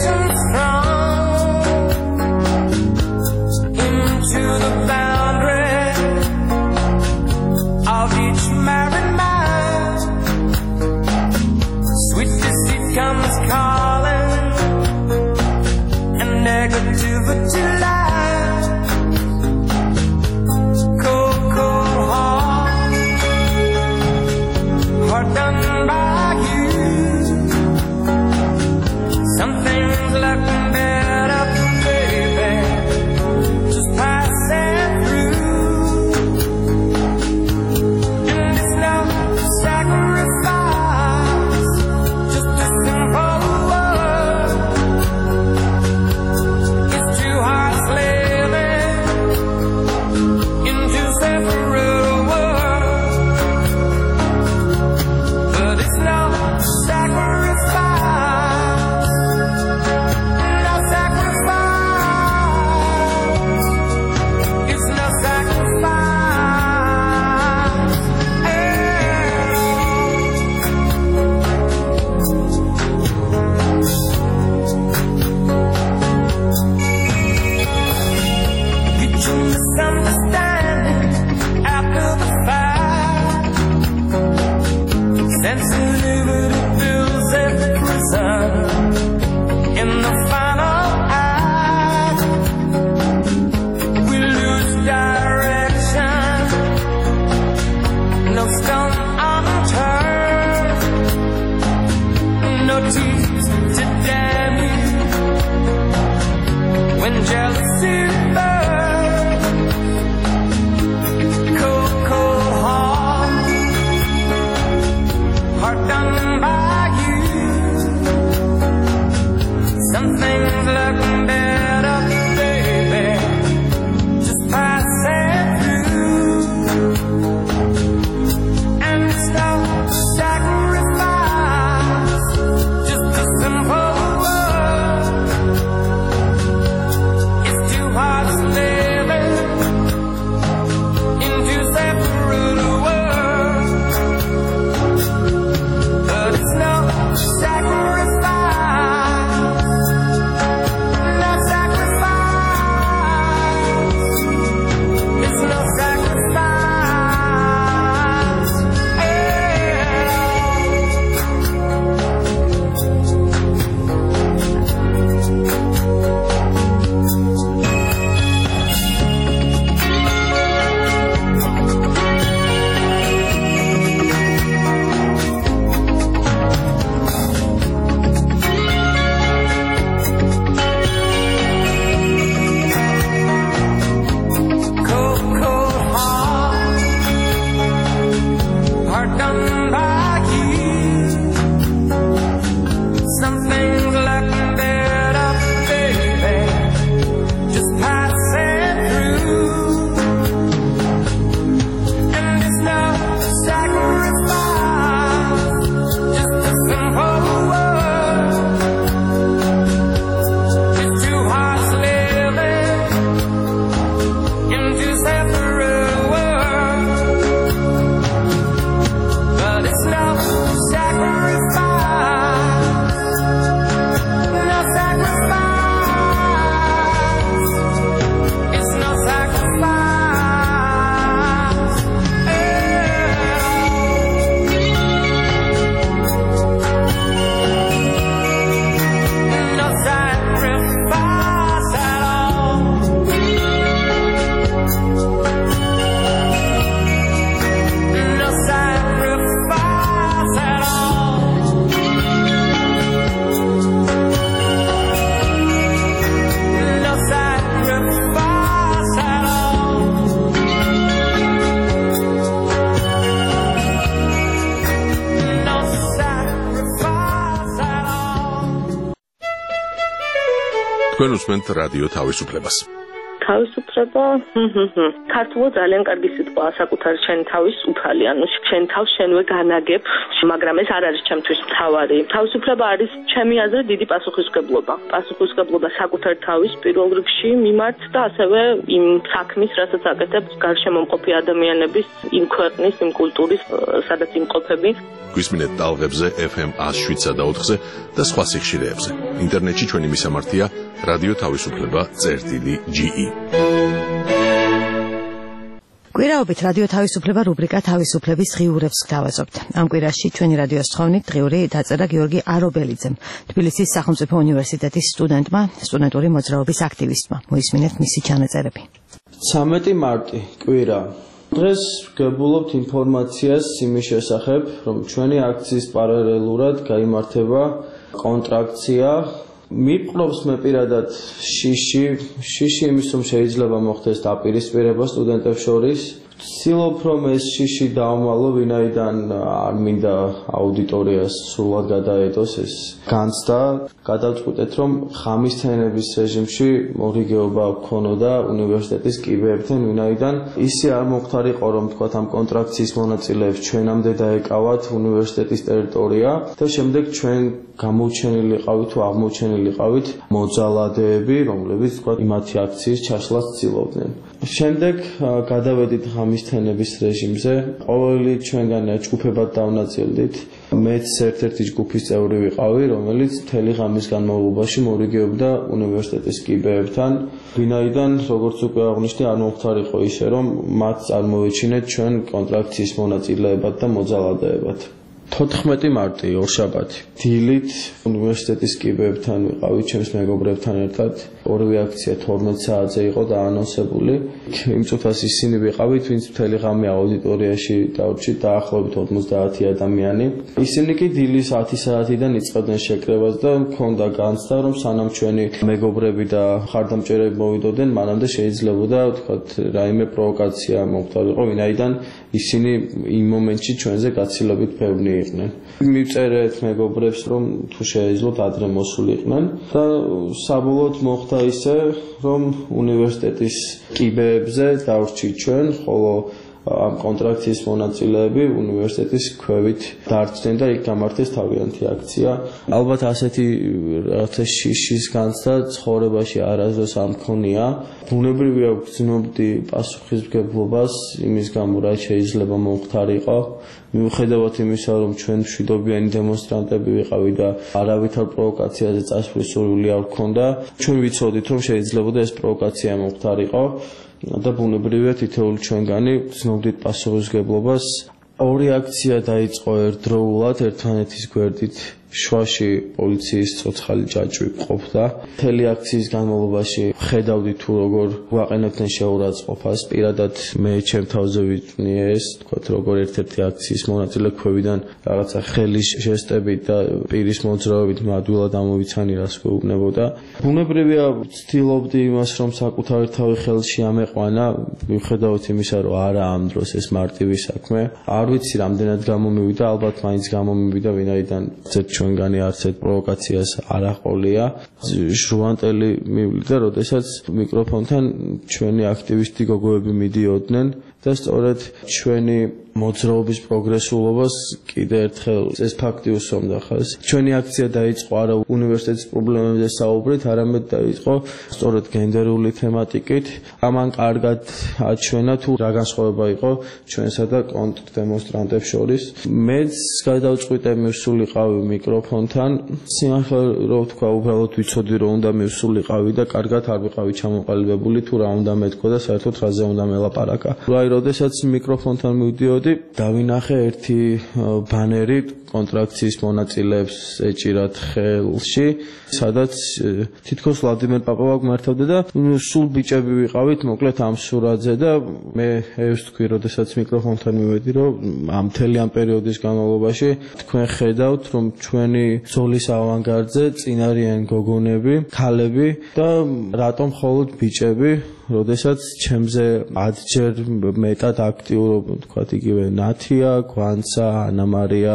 თქვენ უსმენთ რადიო თავისუფლებას. თავისუფლება ქართულად ძალიან კარგი სიტყვაა საკუთარი შენი თავის უფალი, ანუ შენ თავს შენვე განაგებ, მაგრამ ეს არ არის ჩემთვის მთავარი. თავისუფლება არის ჩემი აზრით დიდი პასუხისმგებლობა. პასუხისმგებლობა საკუთარი თავის პირველ რიგში მიმართ და ასევე იმ საქმის, რასაც აკეთებ გარშემო მყოფი ადამიანების, იმ ქვეყნის, იმ კულტურის, სადაც იმყოფები. გვისმინეთ ტალღებზე ეფ ემ ათს შვიდსა და ოთხზე და სხვა სიხშირეებზე. ინტერნეტში ჩვენი მისამართია რადიო თავისუფლება წერტილი ჯი ი. კვირაობით რადიო თავისუფლება რუბრიკა თავისუფლების ღიურებს გთავაზობთ. ამ კვირაში ჩვენი რადიოს თხოვნით დღიური დაწერა გიორგი არობელიძემ, თბილისის სახელმწიფო უნივერსიტეტის სტუდენტმა, სტუდენტური მოძრაობის აქტივისტმა. მოისმინეთ მისი ჩანაწერები. ცამეტი მარტი, კვირა. დღეს გებულობთ ინფორმაციას იმის შესახებ, რომ ჩვენი აქციის პარალელურად გაიმართება კონტრაქცია. მიპყრობს მე პირადად შიში, შიში იმის რომ შეიძლება მოხდეს დაპირისპირება სტუდენტებს შორის. ვცდილობ რომ ეს შიში დავმალო, ვინაიდან არ მინდა აუდიტორიას სრულად გადაედოს ეს განცდა. გადავწყვიტეთ რომ ხამისთაინების რეჟიმში მორიგეობა გქონოდა უნივერსიტეტის კიბეებთან, ვინაიდან ისე არ მოხდარიყო რომ თქვათ ამ კონტრაქციის მონაწილეებს ჩვენამდე დაეკავათ უნივერსიტეტის ტერიტორია და შემდეგ ჩვენ გამოუჩენილიყავით თუ აღმოჩენილიყავით მოძალადეები, რომლებიც თქვათ იმათი აქციის ჩაშლას ცდილობდნენ. შემდეგ გადავედით ხამისთაინების რეჟიმზე. ყოველი ჩვენგანი ჯგუფებად დავნაწილდით. მეც ერთ-ერთი ჯგუფის წევრი ვიყავი, რომელიც მთელი ღამის განმავლობაში მორიგეობდა უნივერსიტეტის კიბეებთან, ვინაიდან როგორც უკვე აღნიშნე, არ მოხდარიყო ისე, რომ მათ წარმოვეჩინეთ ჩვენ კონტრაქციის მონაწილეებად და მოძალადეებად. თოთხმეტი მარტი, ორშაბათი. დილით უნივერსიტეტის კიბეებთან ვიყავით ჩემს მეგობრებთან ერთად. ორივე აქცია თორმეტ საათზე იყო დაანონსებული. იმ წუთას ისინი ვიყავით, ვინც მთელი ღამე აუდიტორიაში დავრჩით, დაახლოებით ოცდაათი ადამიანი. ისინი კი დილის ათი საათიდან იწყებდნენ შეკრებას და მქონდა განცდა, რომ სანამ ჩვენი მეგობრები და მხარდამჭერები მოვიდოდნენ, მანამდე შეიძლებოდა ვთქვათ რაიმე პროვოკაცია მოხდარიყო, ვინაიდან ისინი იმ მომენტში ჩვენზე გაცილებით ბევრი იყვნენ. მივწერეთ მეგობრებს, რომ თუ შეიძლებათ ადრე მოსულიყვნენ და საბოლოოდ მოხდა ისე, რომ უნივერსიტეტის კიბეებზე დავრჩით ჩვენ, ხოლო ამ კონტრაქციის მონაწილეები უნივერსიტეტის ქვევით დარჩნენ და იქ გამართეს თავიანთი აქცია. ალბათ ასეთი რაღაცა შიშის განცდა ცხოვრებაში არასდროს არ მქონია. ბუნებრივია ვგრძნობდი პასუხისმგებლობას იმის გამო, რა შეიძლება მოხდარიყო. მიუხედავად იმისა, რომ ჩვენ მშვიდობიანი დემონსტრანტები ვიყავი და არავითარ პროვოკაციაზე წასვლის სურვილი არ გქონდა, ჩვენ ვიცოდით, რომ შეიძლებოდა ეს პროვოკაცია მოხდარიყო. და ბუნებრივია თითოეული ჩვენგანი გრძნობდით პასუხისმგებლობას. ორი აქცია დაიწყო ერთდროულად ერთმანეთის გვერდით. შვაში პოლიციის ცოცხალი ჯაჭვი ყოფდა. მთელი აქციის განმავლობაში ხედავდი თუ როგორ გვაყენებდნენ შეურაცხყოფას. პირადად მე ჩემ თავზე ვიწვნიე ეს, თქვათ როგორ ერთ-ერთი აქციის მონაწილე ქვევიდან რაღაცა ხელის ჟესტებით და პირის მოძრაობით მადვილად ამოვიცანი რას გვეუბნებოდა. ბუნებრივია ვცდილობდი იმას, რომ საკუთარი თავი ხელში ამეყვანა, მიუხედავად იმისა, რომ არა ამ დროს ეს მარტივი საქმე. არ ვიცი რამდენად გამომივიდა, ალბათ მაინც გამომივიდა, ვინაიდან ჩვენგანი არც ერთ პროვოკაციას არ აყოლია. ჟუანტელი მივლიდა, როდესაც მიკროფონთან ჩვენი აქტივისტი გოგოები მიდიოდნენ და სწორედ ჩვენი მოძრაობის პროგრესულობას კიდე ერთხელ ეს ფაქტი უსვამდა ხაზს. ჩვენი აქცია დაიწყო არა უნივერსიტეტის პრობლემებზე საუბრით, არამედ დაიწყო სწორედ გენდერული თემატიკით. ამან კარგად აჩვენა თუ რა განსხვავება იყო ჩვენსა და კონტრდემონსტრანტებს შორის. მეც გადავწყვიტე მივსულიყავი მიკროფონთან. სიმართლე რო ვთქვა, უბრალოდ ვიცოდი რომ უნდა მივსულიყავი და კარგად არ ვიყავი ჩამოყალიბებული თუ რა უნდა მეთქვა და საერთოდ რაზე უნდა მელაპარაკა. რა როდესაც მიკროფონთან მივდიოდი, დავინახე ერთი ბანერი კონტრაქციის მონაწილეებს ეჭირათ ხელში, სადაც თითქოს ვლადიმერ პაპავა გვმართავდა და სულ ბიჭები ვიყავით, მოკლედ ამ სურათზე და მე ეს თქვი, როდესაც მიკროფონთან მივედი, რომ ამ მთელი ამ პერიოდის განმავლობაში თქვენ ხედავთ, რომ ჩვენი ზოლის ავანგარდზე წინ არიან გოგონები, ქალები და რატომ მხოლოდ ბიჭები, როდესაც ჩემზე ათჯერ მეტად აქტიურობენ, თქვათ იგივე ნათია, გვანცა, ანა მარია, ანა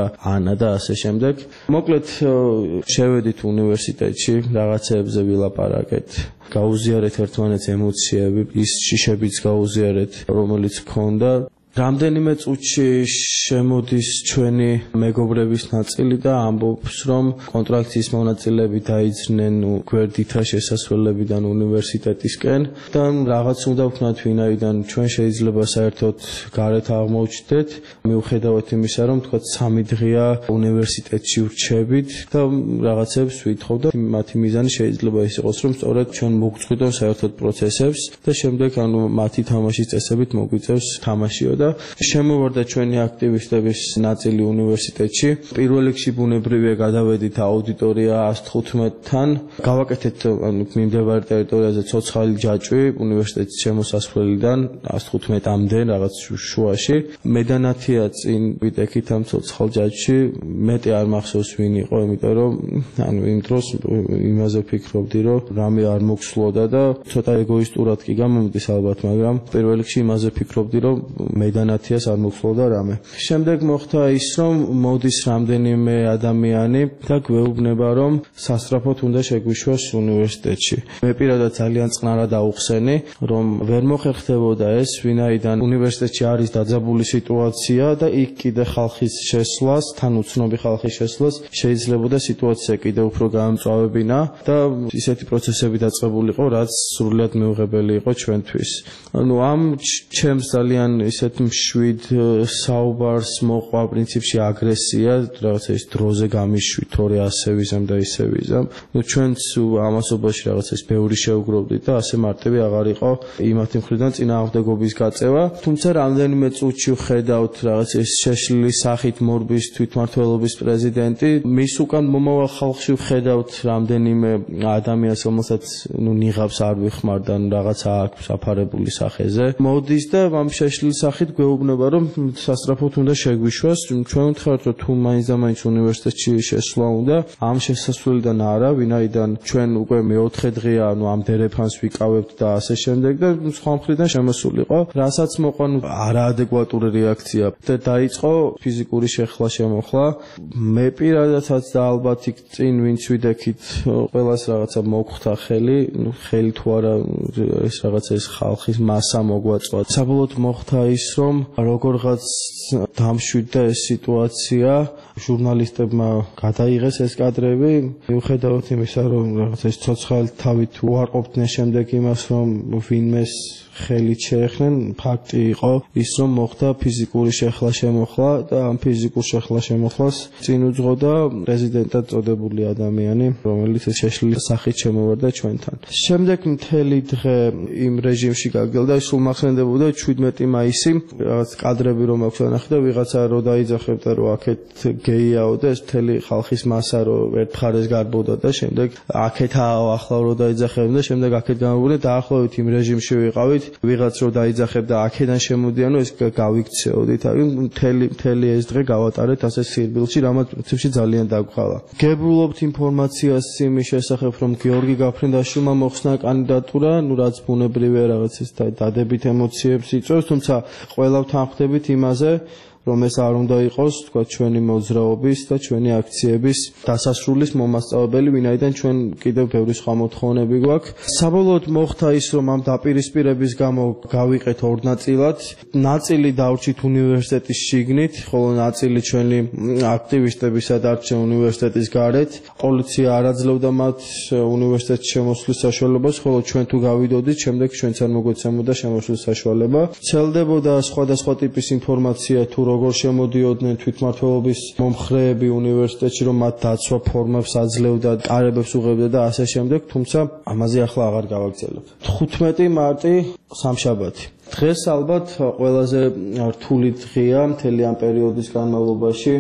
განა და ასე შემდეგ. მოკლედ შევედით უნივერსიტეტში, რაღაცეებზე ვილაპარაკეთ. გაუზიარეთ ერთმანეთს ემოციები, ის შიშებიც გაუზიარეთ, რომელიც გქონდა. რამდენიმე წუთში შემოდის ჩვენი მეგობრების ნაწილი და ამბობს, რომ კონტრაქციის მონაწილეები დაიძრნენ გვერდითა შესასვლელებიდან უნივერსიტეტისკენ და რაღაც უნდა ვქნათ, ვინაიდან ჩვენ შეიძლება საერთოდ გარეთ აღმოჩნდეთ, მიუხედავად იმისა, რომ თქვა სამი დღეა უნივერსიტეტში ვრჩებით და რაღაცებს ვითხოვ და მათი მიზანი შეიძლება ის იყოს, რომ სწორედ ჩვენ მოგწყვიტონ საერთოდ პროცესებს და შემდეგ ანუ მათი თამაშის წესებით მოგვიწევს თამაშიო და შემოვარდა ჩვენი აქტივისტების ნაწილი უნივერსიტეტში. პირველ რიგში ბუნებრივია გადავედით აუდიტორია ას თხუთმეტთან. გავაკეთეთ მიმდებარე ტერიტორიაზე ცოცხალი ჯაჭვი უნივერსიტეტის შემოსასვლელიდან ას თხუთმეტამდე რაღაც შუაში. მედანათია წინ ვიტექით ამ ცოცხალ ჯაჭვში. მეტი არ მახსოვს ვინ იყო, იმიტომ რომ ანუ იმ დროს იმაზე ვფიქრობდი, რომ რამე არ მოგსვლოდა და ცოტა ეგოისტურად კი გამომდის ალბათ, მაგრამ პირველ რიგში იმაზე ვფიქრობდი, რომ მედანათიას არ მოგსვლოდა რამე. შემდეგ მოხდა ის, რომ მოდის რამდენიმე ადამიანი და გვეუბნება, რომ სასწრაფოდ უნდა შეგვიშვას უნივერსიტეტში. მე პირადად ძალიან წყნარად აუხსენი, რომ ვერ მოხერხდებოდა ეს, ვინაიდან უნივერსიტეტში არის დაძაბული სიტუაცია და იქ კიდე ხალხის შესვლას, თან უცნობი ხალხის შესვლას შეიძლებოდა სიტუაცია კიდევ უფრო გაამწვავებინა და ისეთი პროცესები დაწყებულიყო, რაც სრულად მიუღებელი იყო ჩვენთვის. ანუ ამ ჩემს ძალიან ისეთ მშვიდ საუბარს მოყვა პრინციპში აგრესია, რაღაცა ის დროზე გამიშვით, თორე ასე ვიზამ და ისე ვიზამ. ნუ ჩვენც ამასობაში რაღაცა ის ბევრი შევგროვდით და ასე მარტივი აღარ იყო იმათი მხრიდან წინააღმდეგობის გაწევა. თუმცა რამდენიმე წუთში ვხედავთ რაღაცა ის შეშლილი სახით მორბის თვითმმართველობის პრეზიდენტი, მის უკან მომავალ ხალხში ვხედავთ რამდენიმე ადამიანს, რომელსაც ნუ ნიღაბს არ ვიხმარდა, რაღაცა აქვს აფარებული სახეზე. მოდის და ამ შეშლილი სახით გვეუბნება, რომ სასწრაფოდ უნდა შეგვიშვას. ჩვენ ვთქვათ, რომ თუ მაინც და მაინც უნივერსიტეტში შესვლა უნდა, ამ შესასვლელიდან არა, ვინაიდან ჩვენ უკვე მეოთხე დღეა, ანუ ამ დერეფანს ვიკავებთ და ასე შემდეგ და სხვა მხრიდან შემოსულიყო, რასაც მოყვა არაადეკვატური რეაქცია და დაიწყო ფიზიკური შეხლა შემოხლა. მე პირადადაც და ალბათ იქ წინ ვინც ვიდექით, ყველას რაღაცა მოგხვდა ხელი, ხელი თუ არა ეს რაღაცა ეს ხალხის მასა მოგვაწვა. საბოლოოდ მოხდა ის, რომ როგორღაც დამშვიდდა ეს სიტუაცია, ჟურნალისტებმა გადაიღეს ეს კადრები, მიუხედავად იმისა, რომ რაღაცა ეს ცოცხალი თავით უარყოფდნენ შემდეგ იმას, რომ ვინმეს ხელით შეეხნენ, ფაქტი იყო ის, რომ მოხდა ფიზიკური შეხლა შემოხლა და ამ ფიზიკურ შეხლა შემოხლას წინ უძღოდა პრეზიდენტად წოდებული ადამიანი, რომელიც შეშლილი სახით შემოვარდა ჩვენთან. შემდეგ მთელი დღე იმ რეჟიმში გაგელდა, სულ მახსენდებოდა შვიდმეტი მაისი, რაღაც კადრები რომ აქვს ნახე და ვიღაცა რო დაიძახებდა, რომ აქეთ გეიაო და ეს მთელი ხალხის მასა რო ერთ მხარეს გარბოდა და შემდეგ აქეთაო ახლა რო დაიძახებდა და შემდეგ აქეთ გამოვიდა და ახლავით იმ რეჟიმში ვიყავით. ვიღაც რო დაიძახებდა აქედან შემოდიანო ეს გავიქცეოდით, აი მთელი მთელი ეს დღე გავატარეთ ასე სირბილში, რამაც პრინციპში ძალიან დაგხალა. გებულობთ ინფორმაციას იმის შესახებ, რომ გიორგი გაფრინდაშვილმა მოხსნა კანდიდატურა, ნუ რაც ბუნებრივია რაღაც ის დადებით ემოციებს იწვევს, თუმცა ყველა ვთანხმდებით იმაზე, რომ ეს არ უნდა იყოს, თქვა ჩვენი მოძრაობის და ჩვენი აქციების დასასრულის მომასწავლებელი, ვინაიდან ჩვენ კიდევ ბევრი სხვა მოთხოვნები გვაქვს. საბოლოოდ მოხდა ის, რომ ამ დაპირისპირების გამო გავიყეთ ორ ნაწილად. ნაწილი დავრჩით უნივერსიტეტის შიგნით, ხოლო ნაწილი ჩვენი აქტივისტებისა დარჩა უნივერსიტეტის გარეთ. პოლიცია არ აძლევდა მათ უნივერსიტეტში შემოსვლის საშუალებას, ხოლო ჩვენ თუ გავიდოდით, შემდეგ ჩვენც არ მოგვეცემოდა შემოსვლის საშუალება. ცელდებოდა სხვადასხვა ტიპის ინფორმაცია თუ როგორ შემოდიოდნენ თვითმმართველობის მომხრეები უნივერსიტეტში, რომ მათ დაცვა ფორმებს აძლევდა, კარებებს უღებდა და ასე შემდეგ, თუმცა ამაზე ახლა აღარ გავაგრძელებ. თხუთმეტი მარტი სამშაბათი. დღეს ალბათ ყველაზე რთული დღეა მთელი ამ პერიოდის განმავლობაში.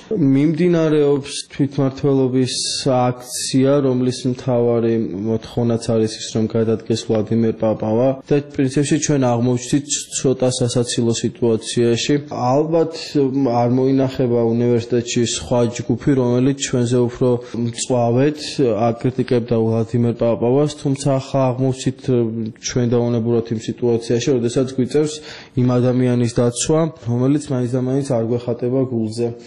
მიმდინარეობს თვითმმართველობის აქცია, რომლის მთავარი მოთხოვნაც არის ის, რომ გადადგეს ვლადიმერ პაპავა და პრინციპში ჩვენ აღმოჩნდით ცოტა სასაცილო სიტუაციაში. ალბათ არ მოინახება უნივერსიტეტში სხვა ჯგუფი, რომელიც ჩვენზე უფრო მწვავედ აკრიტიკებდა ვლადიმერ პაპავას, თუმცა ახლა აღმოჩნდით ჩვენ დაუნებურად იმ სიტუაციაში, როდესაც გვიწევს იმ ადამიანის დაცვა, რომელიც მაინც და მაინც არ გვეხატება გულზე.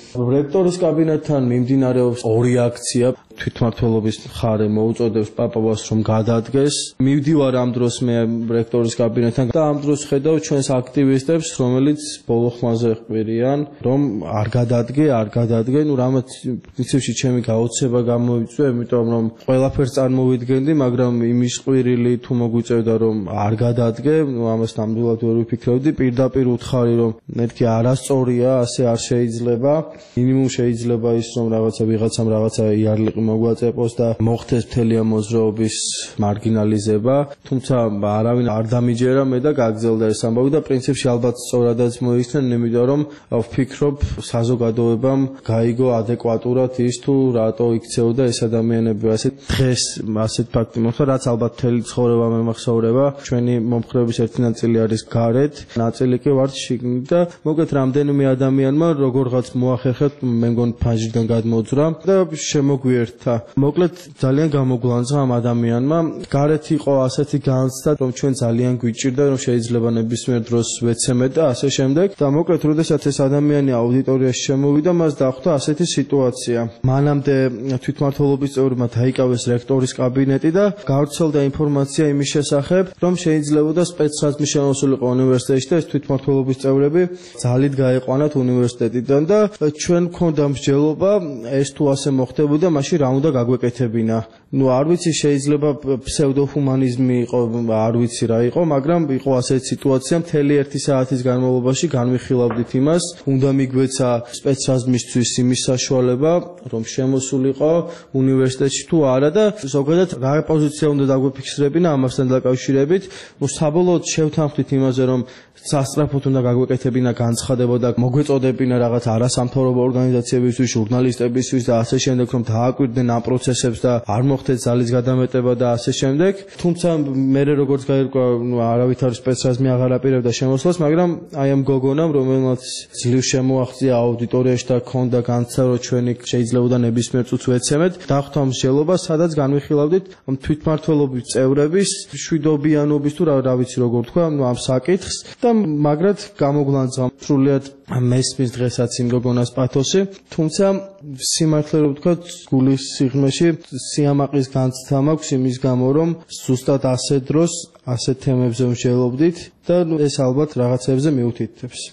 რექტორის კაბინეტთან მიმდინარეობს ორი აქცია. თვითმმართველობის მხარე მოუწოდებს პაპავას რომ გადადგეს. მივდივარ ამ დროს მე რექტორის კაბინეტთან და ამ დროს ხედავ ჩვენს აქტივისტებს, რომელიც ბოლო ხმაზე ყვირიან, რომ არ გადადგე, არ გადადგე, ну რამაც პრინციპში ჩემი გაოცება გამოიწვია, იმიტომ რომ ყველაფერს წარმოვიდგენდი, მაგრამ იმის ყვირილი თუ მოგვიწევდა რომ არ გადადგე, ну ამას ნამდვილად ვერ ვიფიქრებდი, პირდაპირ უთხარი რომ მეთქი არასწორია, ასე არ შეიძლება. მინიმუმ შეიძლება ის რომ რაღაცა ვიღაცამ რაღაცა იარლიყი მოგვაწეპოს და მოხდეს მთელი ამ მოძრაობის მარგინალიზება, თუმცა არავინ არ დამიჯერა მე და გაგრძელდა ეს ამბავი და პრინციპში ალბათ სწორადაც მოიქცნენ, იმიტომ რომ ვფიქრობ საზოგადოებამ გაიგო ადეკვატურად ის თუ რატო იქცეოდა ეს ადამიანები ასეთ დღეს ასეთ ფაქტი მოხდა, რაც ალბათ მთელი ცხოვრება მემახსოვრება. ჩვენი მომხრეების ერთი ნაწილი არის გარეთ, ნაწილი კი ვართ შიგნით და მოგეთ რამდენიმე ადამიანმა როგორღაც მოახერხეთ, მე მგონი ფანჯრიდან გადმოძრა და შემოგვიერთდა. მოკლედ ძალიან გამოგვლანძღა ამ ადამიანმა. გარეთ იყო ასეთი განცდა, რომ ჩვენ ძალიან გვიჭირდა, რომ შეიძლება ნებისმიერ დროს ვეცემეთ და ასე შემდეგ. და მოკლედ, როდესაც ეს ადამიანი აუდიტორიაში შემოვიდა, მას დახვდა ასეთი სიტუაცია. მანამდე თვითმმართველობის წევრებმა დაიკავეს რექტორის კაბინეტი და გავრცელდა ინფორმაცია იმის შესახებ, რომ შეიძლებოდა სპეცრაზმი შემოსულიყო უნივერსიტეტში და ეს თვითმმართველობის წევრები ძალით გაეყვანათ უნივერსიტეტიდან და ჩვენ გვქონდა მსჯელობა, ეს თუ ასე მოხდებოდა, მაშინ რა უნდა გაგვეკეთებინა. ნუ არ ვიცი, შეიძლება ფსევდოჰუმანიზმი იყო, არ ვიცი რა იყო, მაგრამ იყო ასეთი სიტუაცია, მთელი ერთი საათის განმავლობაში განვიხილავდით იმას, უნდა მიგვეცა სპეცრაზმისთვის იმის საშუალება, რომ შემოსულიყო უნივერსიტეტში თუ არა და ზოგადად რა პოზიცია უნდა დაგვიფიქსირებინა ამასთან დაკავშირებით. ნუ საბოლოოდ შევთანხმდით იმაზე, რომ სასწრაფოდ უნდა გაგვეკეთებინა განცხადება და მოგვეწოდებინა რაღაც არასამთავრობო ორგანიზაციებისთვის, ჟურნალისტებისთვის და ასე შემდეგ, რომ დააკვირდნენ ამ პროცესებს და არ მოხდეს ძალის გადამეტება და ასე შემდეგ. თუმცა მე როგორც გაირკვა, ნუ არავითარი სპეცრაზმი აღარ აპირებდა შემოსვლას, მაგრამ აი ამ გოგონამ, რომელმაც ძლივ შემოაღწია აუდიტორიაში და ქონდა განცდა, რომ ჩვენი შეიძლებოდა ნებისმიერ წუთს ვეცემეთ, დახვდა მსჯელობა, სადაც განვიხილავდით თვითმმართველობის წევრების შვიდობიანობის თუ რა ვიცი როგორ თქვა, ნუ ამ საკითხს და მაგრად გამოგვლანძღა სრულიად მესმის დღესაც იმ გოგონას პათოსი, თუმცა სიმართლე რომ ვთქვა, გულის სიღრმეში სიამაყის განცდა მაქვს იმის გამო, რომ ზუსტად ასე დროს ასეთ თემებზე ვმსჯელობდით და ეს ალბათ რაღაცებზე მიუთითებს.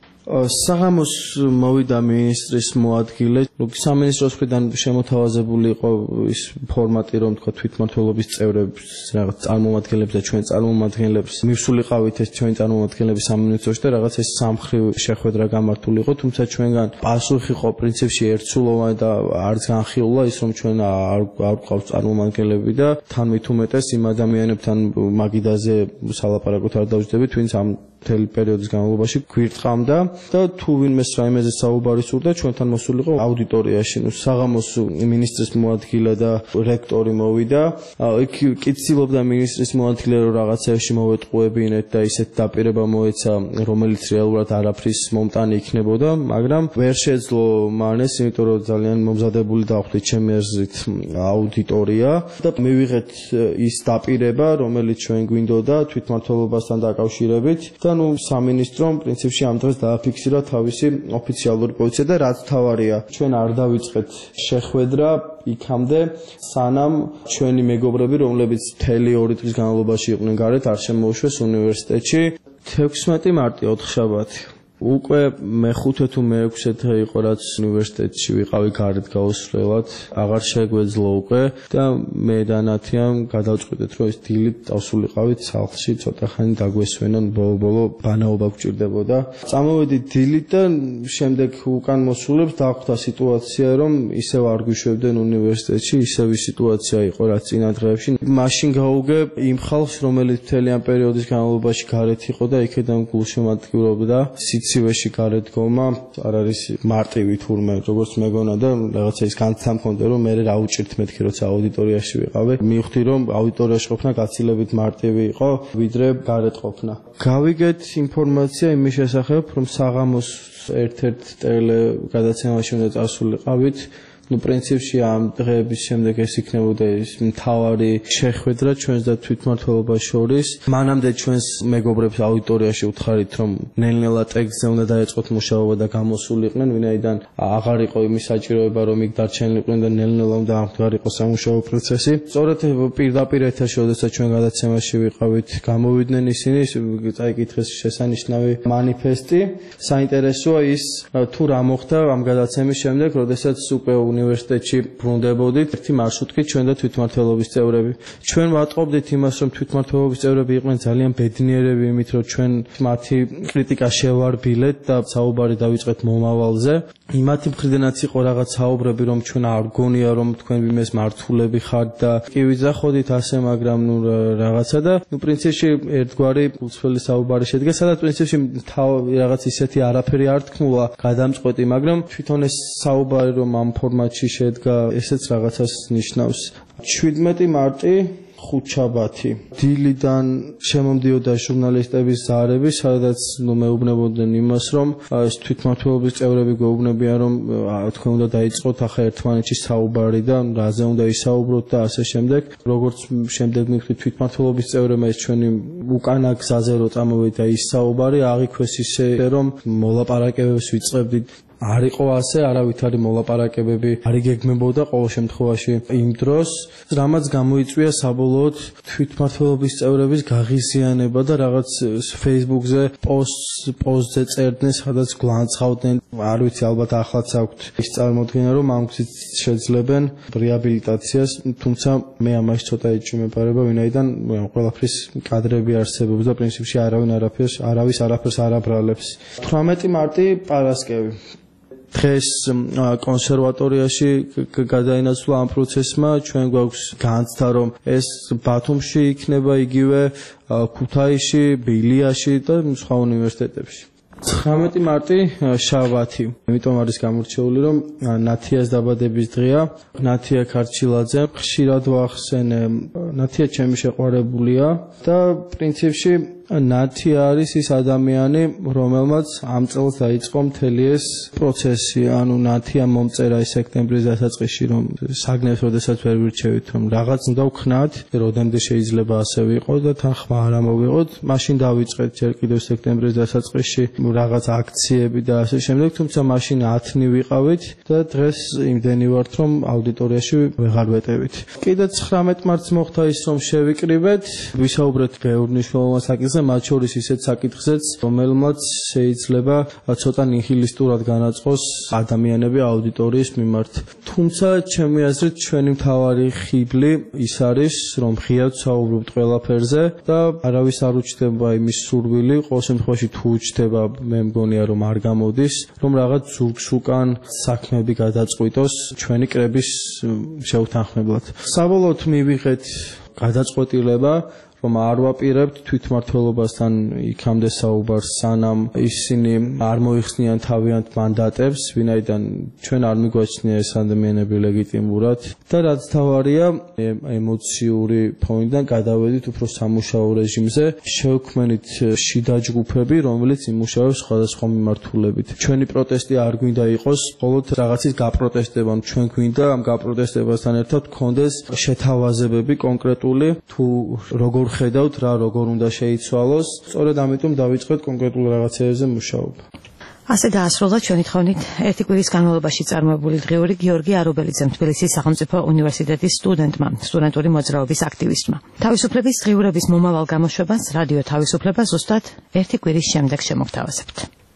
საღამოს მოვიდა მინისტრის მოადგილე. სამინისტროს მხრიდან შემოთავაზებული იყო ის ფორმატი, რომ თქვა თვითმმართველობის წევრებს, რაღაც წარმომადგენლებს და ჩვენ წარმომადგენლებს მივსულიყავით ეს ჩვენი წარმომადგენლები სამინისტროში და რაღაც ეს სამხრივ შეხვედრა გამართული იყო, თუმცა ჩვენგან პასუხი იყო პრინციპში ერთსულოვანი და არც განხილულა ის, რომ ჩვენ არ არ გვყავს წარმომადგენლები და თან მით უმეტეს იმ ადამიანებთან მაგიდაზე სალაპარაკოთ არ დავждდებით, ვინც ამ მთელი პერიოდის განმავლობაში გვირტყამდა და თუ ვინმეს რაიმეზე საუბარი სურდა, ჩვენთან მოსულიყო აუდიტორიაში. ნუ საღამოს მინისტრის მოადგილე და რექტორი მოვიდა. იქ კითხულობდა მინისტრის მოადგილე, რომ რაღაცებში მოვეტყუებინეთ და ისეთ დაპირება მოეცა, რომელიც რეალურად არაფრის მომტანი იქნებოდა, მაგრამ ვერ შეძლო მანეს, იმიტომ რომ ძალიან მომზადებული დახვდით ჩემი აზრით აუდიტორია და მივიღეთ ის დაპირება, რომელიც ჩვენ გვინდოდა თვითმმართველობასთან დაკავშირებით. ნუ სამინისტრომ პრინციპში ამ დროს დააფიქსირა თავისი ოფიციალური პოზიცია და რაც თავარია, ჩვენ არ დავიწყეთ შეხვედრა იქამდე, სანამ ჩვენი მეგობრები, რომლებიც მთელი ორი დღის განმავლობაში იყვნენ გარეთ, არ შემოუშვეს უნივერსიტეტში. თექვსმეტი მარტი ოთხშაბათი. უკვე მეხუთე თუ მეექვსე დღე იყო, რაც უნივერსიტეტში ვიყავი გარეთ გაუსვლელად, აღარ შეგვეძლო უკვე და მე და ნათიამ გადავწყვიტეთ, რომ ეს დილით დავსულიყავით სახლში, ცოტა ხანი დაგვესვენონ, ბოლო-ბოლო ბანაობა გვჭირდებოდა. წამოვედით დილით და შემდეგ უკან მოსულებს დახვდა სიტუაცია, რომ ისევ არ გვიშვებდნენ უნივერსიტეტში, ისევი სიტუაცია იყო, რაც წინა დღეებში. მაშინ გავუგე იმ ხალხს, რომელიც მთელი ამ პერიოდის განმავლობაში გარეთ იყო და იქედან გულშემატკივრობდა. სიცივეში გარეთ დგომა არ არის მარტივი თურმე, როგორც მეგონა და რაღაცა ის განცდა მქონდა, რომ მე რა უჭირთ მეთქი, როცა აუდიტორიაში ვიყავი. მივხვდი, რომ აუდიტორიაში ყოფნა გაცილებით მარტივი იყო, ვიდრე გარეთ ყოფნა. გავიგეთ ინფორმაცია იმის შესახებ, რომ საღამოს ერთ-ერთ ტელე გადაცემაში უნდა წასულიყავით ნუ პრინციპში ამ დღეების შემდეგ ეს იქნებოდა ის მთავარი შეხვედრა ჩვენს და თვითმმართველობას შორის. მანამდე ჩვენს მეგობრებს აუდიტორიაში უთხარით, რომ ნელ-ნელა ტექსტზე უნდა დაეწყოთ მუშაობა და გამოსულიყვნენ, ვინაიდან აღარ იყო იმის საჭიროება, რომ იქ დარჩენილიყვნენ და ნელ-ნელა უნდა აღდგარიყო სამუშაო პროცესი. სწორედ პირდაპირ ეთერში, როდესაც ჩვენ გადაცემაში ვიყავით, გამოვიდნენ ისინი, წაიკითხეს შესანიშნავი манифеסטי. საინტერესოა ის თუ რა მოხდა ამ გადაცემის შემდეგ, როდესაც უკვე უნივერსიტეტში ბრუნდებოდით, ერთი მარშრუტკით ჩვენ და თვითმმართველობის წევრები. ჩვენ ვატყობდით იმას, რომ თვითმმართველობის წევრები იყვნენ ძალიან ბედნიერები იმით, რომ ჩვენ მათი კრიტიკა შევარბილეთ და საუბარი დავიწყეთ მომავალზე. იმათი მხრიდანაც იყო რაღაც საუბრები, რომ ჩვენ არ გონია, რომ თქვენ ვინმეს მართულები ხართ და კი ვიძახოდით ასე, მაგრამ ნუ რაღაცა და ნუ პრინციპში ერთგვარი უცვლელი საუბარი შედგა, სადაც პრინციპში რაღაც ისეთი არაფერი არ თქმულა გადამწყვეტი, მაგრამ თვითონ ეს საუბარი რომ ამ ფორმატში შედგა, ესეც რაღაცას ნიშნავს. შვიდმეტი მარტი ხუთშაბათი. დილიდან შემომდიოდა ჟურნალისტების ზარები, სადაც ნუ მეუბნებოდნენ იმას, რომ ეს თვითმმართველობის წევრები გვეუბნებიან, რომ თქვენ უნდა დაიწყოთ ახლა ერთმანეთში საუბარი და რაზე უნდა ისაუბროთ და ასე შემდეგ. როგორც შემდეგ მივხვდით თვითმმართველობის წევრებმა ეს ჩვენი უკანა გზაზე რო წამოვიდეთ და ის საუბარი აღიქვეს ისე, რომ მოლაპარაკებებს ვიწყებდით. არ იყო ასე, არავითარი მოლაპარაკებები არ იგეგმებოდა ყოველ შემთხვევაში იმ დროს, რამაც გამოიწვია საბოლოოდ თვითმმართველობის წევრების გაღიზიანება და რაღაც Facebook-ზე პოსტ პოსტზე წერდნენ, სადაც გვანცხავდნენ, არ ვიცი, ალბათ ახლაც აქვთ ის წარმოდგენა, რომ ამ გზით შეძლებენ რეაბილიტაციას, თუმცა მე ამაში ცოტა ეჭვმეპარება, ვინაიდან ყველაფრის კადრები არსებობს და პრინციპში არავინ არაფერს, არავის არაფერს არ აბრალებს. თვრამეტი მარტი პარასკევი. დღეს კონსერვატორიაში გადაინაცვლა ამ პროცესმა, ჩვენ გვაქვს განცდა, რომ ეს ბათუმში იქნება, იგივე ქუთაისში, ბილიაში და სხვა უნივერსიტეტებში. ცხრამეტი მარტი შაბათი. იმიტომ არის გამორჩეული, რომ ნათიას დაბადების დღეა. ნათია ქარჩილაძე, ხშირად ვახსენე, ნათია ჩემი შეყვარებულია და პრინციპში ნათია არის ის ადამიანი, რომელმაც ამ წელს დაიწყო მთელი ეს პროცესი. ანუ ნათია მომწერა სექტემბრის დასაწყისში, რომ საგნებს როდესაც ვერ ვირჩევით, რომ რაღაც უნდა ვქნათ, როდემდე შეიძლება ასე ვიყო და თან ხმა არ ამოვიღოთ. მაშინ დავიწყეთ ჯერ კიდევ სექტემბრის დასაწყისში რაღაც აქციები და ასე შემდეგ, თუმცა მაშინ ათნი ვიყავით და დღეს იმდენი ვართ, რომ აუდიტორიაში ვეღარ ვეტევით. კიდე ცხრამეტ მარტს მოხდა ის, რომ შევიკრიბეთ, ვისაუბრეთ ბევრ მნიშვნელოვან საკითხზე, მათ შორის ისეთ საკითხზეც, რომელმაც შეიძლება ცოტა ნიჰილისტურად განაწყოს ადამიანები აუდიტორიის მიმართ. თუმცა ჩემი აზრით ჩვენი მთავარი ხიბლი ის არის, რომ ღიად საუბრობთ ყველაფერზე და არავის არ უჩნდება იმის სურვილი, ყოველ შემთხვევაში თუ უჩნდება, მე მგონია რომ არ გამოდის, რომ რაღაც ზურგს უკან საქმეები გადაწყვიტოს ჩვენი კრების შეუთანხმებლად. საბოლოოდ მივიღეთ გადაწყვეტილება, რომ არ ვაპირებთ თვითმმართველობასთან იქამდე საუბარს, სანამ ისინი არ მოიხსნიან თავიანთ მანდატებს, ვინაიდან ჩვენ არ მიგვაჩნია ეს ადამიანები ლეგიტიმურად და რაც თავარია, ემოციური ფონიდან გადავედით უფრო სამუშაო რეჟიმზე, შევქმნით შიდა ჯგუფები, რომელიც იმუშავებს სხვადასხვა მიმართულებით. ჩვენი პროტესტი არ გვინდა იყოს მხოლოდ რაღაცის გაპროტესტება, ჩვენ გვინდა ამ გაპროტესტებასთან ერთად გქონდეს შეთავაზებები კონკრეტული, თუ როგორ ხედავთ რა როგორ უნდა შეიცვალოს, სწორედ ამიტომ დავიწყეთ კონკრეტულ რაღაცებზე მუშაობა. ასე დაასრულა ჩვენი თხოვნით ერთი კვირის განმავლობაში წარმოებული დღიური გიორგი არობელიძემ, თბილისის სახელმწიფო უნივერსიტეტის სტუდენტმა, სტუდენტური მოძრაობის აქტივისტმა. თავისუფლების დღიურების მომავალ გამოშვებას რადიო თავისუფლება ზუსტად ერთი კვირის შემდეგ შემოგთავაზებთ.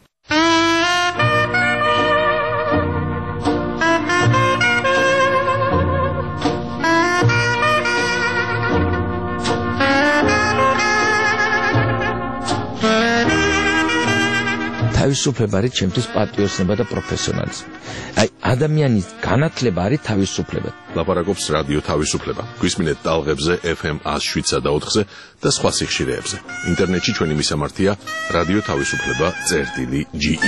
თავისუფლება არის ჩემთვის პატრიოტიზმი და პროფესიონალიზმი. აი ადამიანის განათლება არის თავისუფლება. ლაპარაკობს რადიო თავისუფლება. გვისმინეთ ტალღებზე ეფ ემ one oh seven და ოთხზე და სხვა სიხშირეებზე. ინტერნეტში ჩვენი მისამართია რადიო თავისუფლება წერტილი ჯი ი.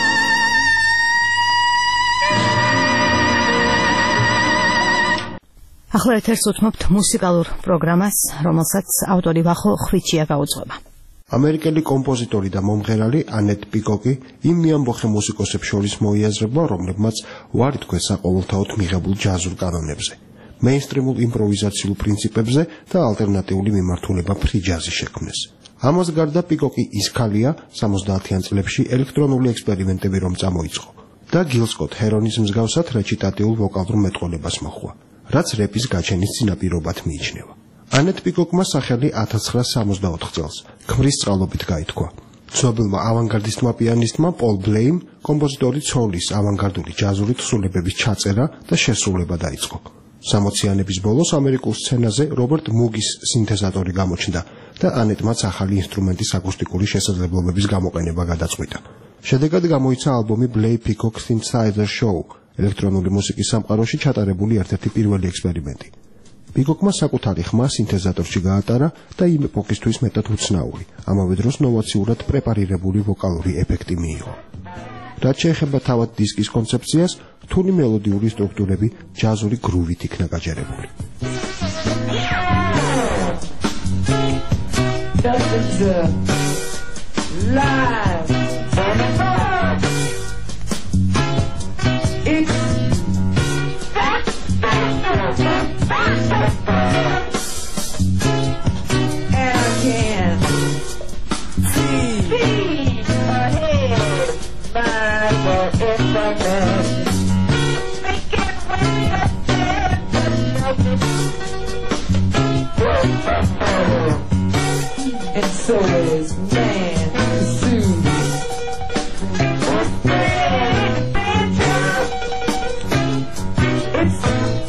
ახლა ეთერს უთმობთ მუსიკალურ პროგრამას, რომელსაც ავტორი ვახო ხვიჩია გაუძღვება. ამერიკელი კომპოზიტორი და მომღერალი ანეტ პიკოკი იმ მიამბოხე მუსიკოსებს შორის მოიაზრება, რომლებმაც უარი თქვეს საყოველთაოდ მიღებულ ჯაზურ კანონებზე, მეინსტრიმულ იმპროვიზაციულ პრინციპებზე და ალტერნატიული მიმართულება ფრი ჯაზის შექმნეს. ამას გარდა პიკოკი ის ქალია სამოცდაათიან წლებში ელექტრონული ექსპერიმენტები რომ წამოიწყო და გილ სკოტ ჰერონის მსგავსად რეჩიტატიულ ვოკალურ მეტყოლებას მოჰყვა, რაც რეპის გაჩენის წინაპირობად მიიჩნევა. ანეტ პიკოკმა სახელი ათას ცხრაასი სამოცდაოთხ წელს ქმრის წყალობით გაითქვა. ცნობილმა ავანგარდისტმა პიანისტმა პოლ ბლეიმ კომპოზიტორი ცოლის ავანგარდული ჯაზური თხზულებების ჩაწერა და შესრულება დაიწყო. სამოციანების ბოლოს ამერიკულ სცენაზე რობერტ მუგის სინთეზატორი გამოჩნდა და ანეტმაც ახალი ინსტრუმენტის აკუსტიკური შესაძლებლობების გამოყენება გადაწყვიტა. შედეგად გამოიცა ალბომი Blay Peacock Synthesizer Show, ელექტრონული მუსიკის სამყაროში ჩატარებული ერთ-ერთი პირველი ექსპერიმენტი. პიკოკმა საკუთარი ხმა სინთეზატორში გაატარა და იმ ეპოქისთვის მეტად უცნაური, ამავე დროს ნოვაციურად პრეპარირებული ვოკალური ეფექტი მიიღო. რაც შეეხება თავად დისკის კონცეფციას, რთული მელოდიური სტრუქტურები ჯაზური გრუვით იქნა გაჯერებული. And so is man pursued. It's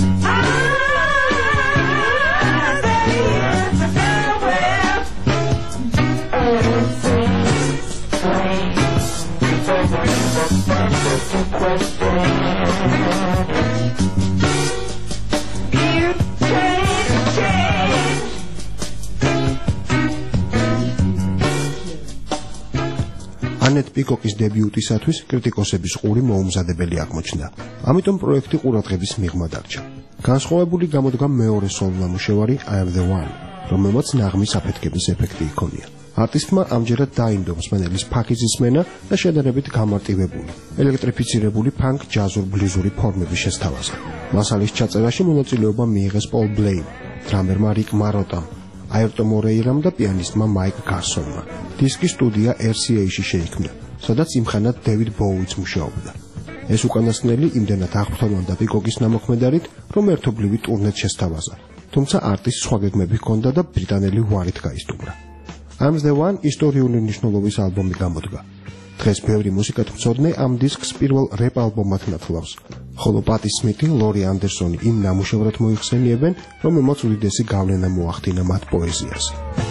ანეტ პიკოკის დებიუტისათვის კრიტიკოსების ყური მოუმზადებელი აღმოჩნდა. ამიტომ პროექტი ყურადღების მიღმა დარჩა. განსხვავებული გამოდგა მეორე სოლო-ნამუშევარი I am the one, რომელმაც ნაღმის აფეთქების ეფექტი იქონია. არტისტმა ამჯერად დაინდო მსმენელის ფაქიზის სმენა და შედარებით გამარტივებული, ელექტრიფიცირებული ფანკ ჯაზურ ბლუზური ფორმების შესთავაზა. მასალის ჩაწერაში მონაწილეობა მიიღეს პოლ ბლეიმ, დრამერმა რიკ მაროტამ, აერტო მორეირამ და პიანისტმა მაიკ გარსონმა. დისკის სტუდია R C A-ში შეიქმნა, სადაც იმხანად დევიდ ბოუიც მუშაობდა. ეს უკანასკნელი იმდენად აღფრთოვანდა პიკოკის ნამოქმედარით, რომ ერთობლივი ტურნეც შესთავაზა. თუმცა არტის სხვა გეგმები ჰქონდა და ბრიტანელი უარით გაისტუმრა. I'm the one ისტორიული მნიშვნელობის ალბომი გამოდგა. დღეს ბევრი მუსიკათმცოდნე ამ დისკს პირველ რეპ ალბომად ნათლავს, ხოლო პატი სმითი, ლორი ანდერსონი იმ ნამუშევრად მოიხსენიებენ, რომელმაც უდიდესი გავლენა მოახდინა მათ პოეზიაზე.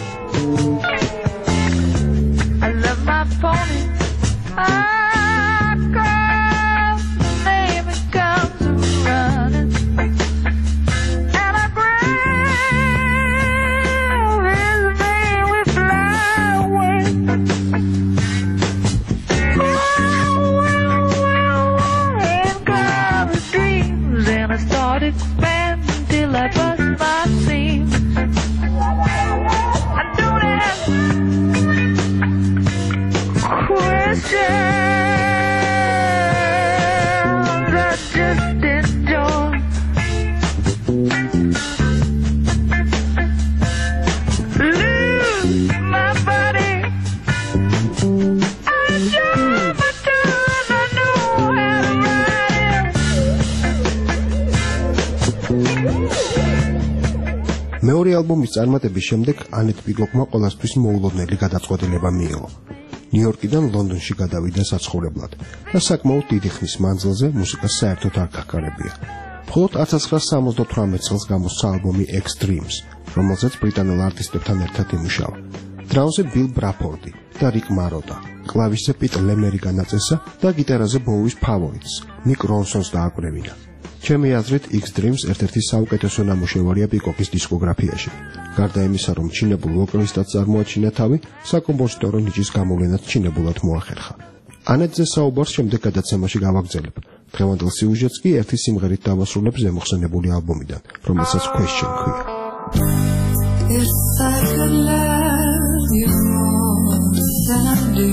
I love my pony. I cry, baby comes running, and I grab his vein, we fly away. Well, well, well, in covered dreams, and I start expanding till I bust my seams. I don't have questions, I just enjoy. Lose my body, I jump into it, I know how to ride it. მეორე ალბომის წარმატების შემდეგ ანეტ პიკოკმა ყოველთვის მოულოდნელი გადაწყვეტილება მიიღო. ნიუ-იორკიდან ლონდონში გადავიდა საცხოვრებლად და საკმაოდ დიდი ხნის მანძილზე მუსიკას საერთოდ არ გახარებია. მხოლოდ ათას ცხრაასი სამოცდათვრამეტ წელს გამოსცა ალბომი Extremes, რომელზეც ბრიტანელ არტისტებთან ერთად იმუშავა. დრამზე ბილ ბრაფორდი და რიკ მაროტა, კლავიშზე პიტ ლემერი განაწესა და გიტარაზე ბოუის ფავორიტს, ნიკ რონსონს დააკვრევინა. ჩემი აზრით Extremes ერთ-ერთი საუკეთესო ნამუშევარია პიკოკის დისკოგრაფიაში. გარდა იმისა, რომ ჩინებულ ვოკალისტად წარმოაჩინა თავი, საკომპოზიტორო ნიჭის გამოვლენაც ჩინებულად მოახერხა. ანეტზე საუბარს შემდეგ გადაცემაში გავაგრძელებ. დღევანდელ სიუჟეტს კი ერთი სიმღერით დავასრულებ ზემოხსენებული ალბომიდან, რომელსაც Question ქვია. If I could love you more, do?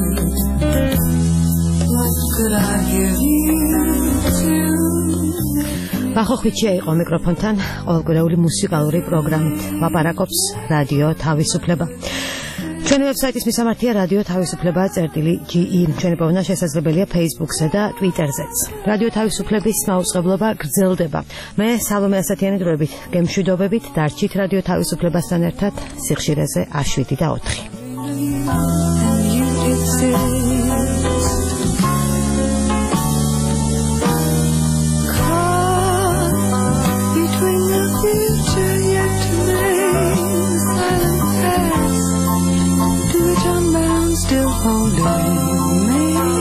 What could I give you to? ბახოხვიჩია იყო მიკროფონთან ყოველკვირეული მუსიკალური პროგრამით ლაპარაკობს რადიო თავისუფლება. ჩვენი ვებსაიტის მისამართია რადიო თავისუფლება წერტილი ჯი ი. ჩვენი პოვნა შესაძლებელია Facebook-ზე და Twitter-ზეც. რადიო თავისუფლების მაუწყებლობა გრძელდება. მე სალომე ასათიანი დროებით გემშვიდობებით დარჩით რადიო თავისუფლებასთან ერთად სიხშირეზე შვიდი და ოთხი. Still holding me.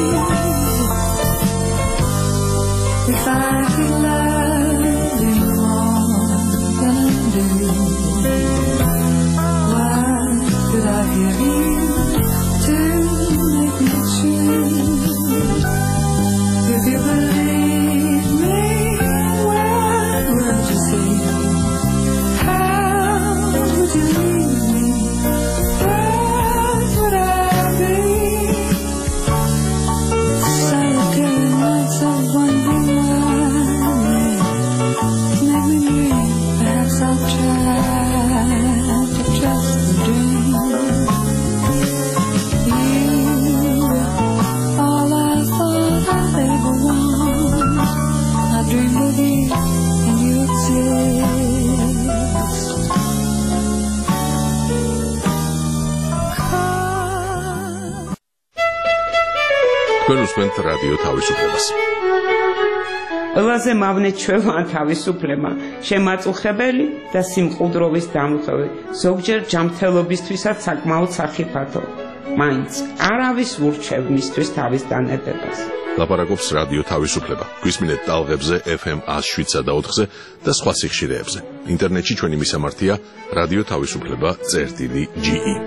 If I could love you more than I do, what could I give you to make me choose? If you believe me, what would you say? How would you leave me? What would I? თქვენ უსმენთ რადიო თავისუფლებას. ყველაზე მავნე ჩვევა თავისუფლება, შემაწუხებელი და სიმყუდროვის დამხევი, ზოგჯერ ჯანმრთელობისთვისაც საკმაოდ სახიფათო. მაინც არავის ურჩევ მისთვის თავის დანებებას. ლაპარაკობს რადიო თავისუფლება. გვისმინეთ ტალღებზე ეფ ემ შვიდსა და ოთხზე და სხვა სიხშირეებზე. ინტერნეტში ჩვენი მისამართია რადიო თავისუფლება წერტილი ჯი ი.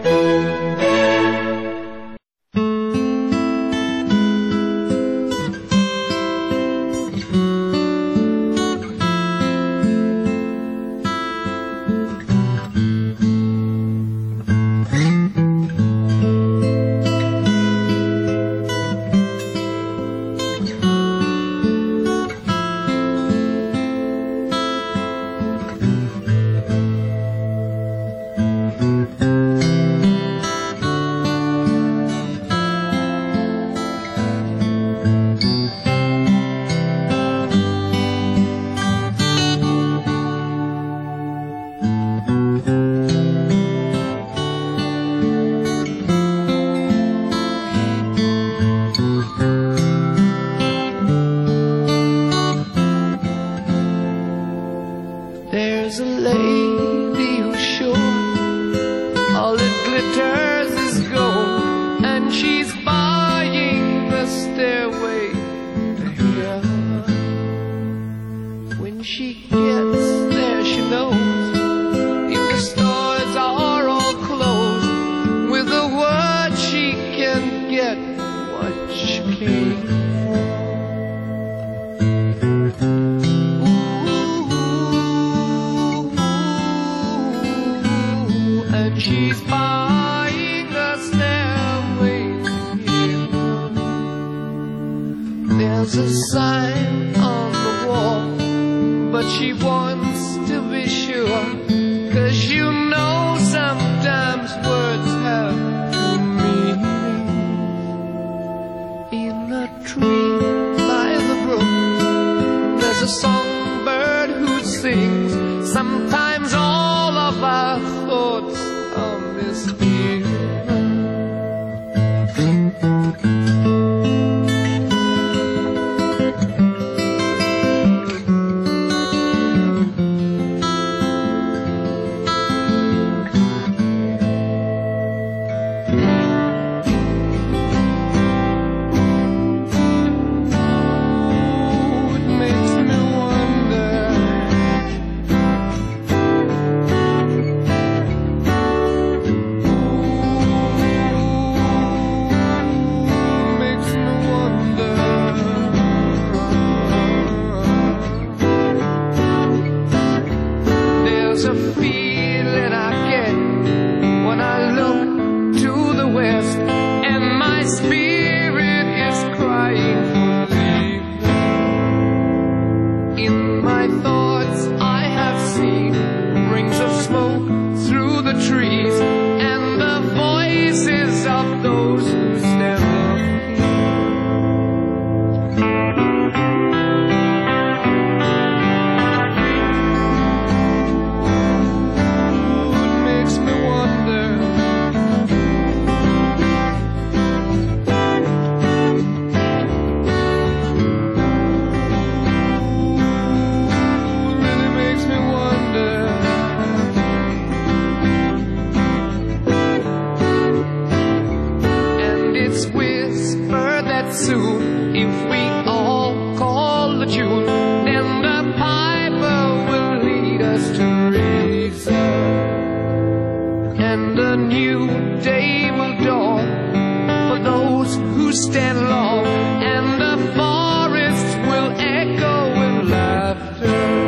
but soon, if we all call the tune, then the piper will lead us to reason, and a new day will dawn for those who stand long, and the forest will echo with laughter.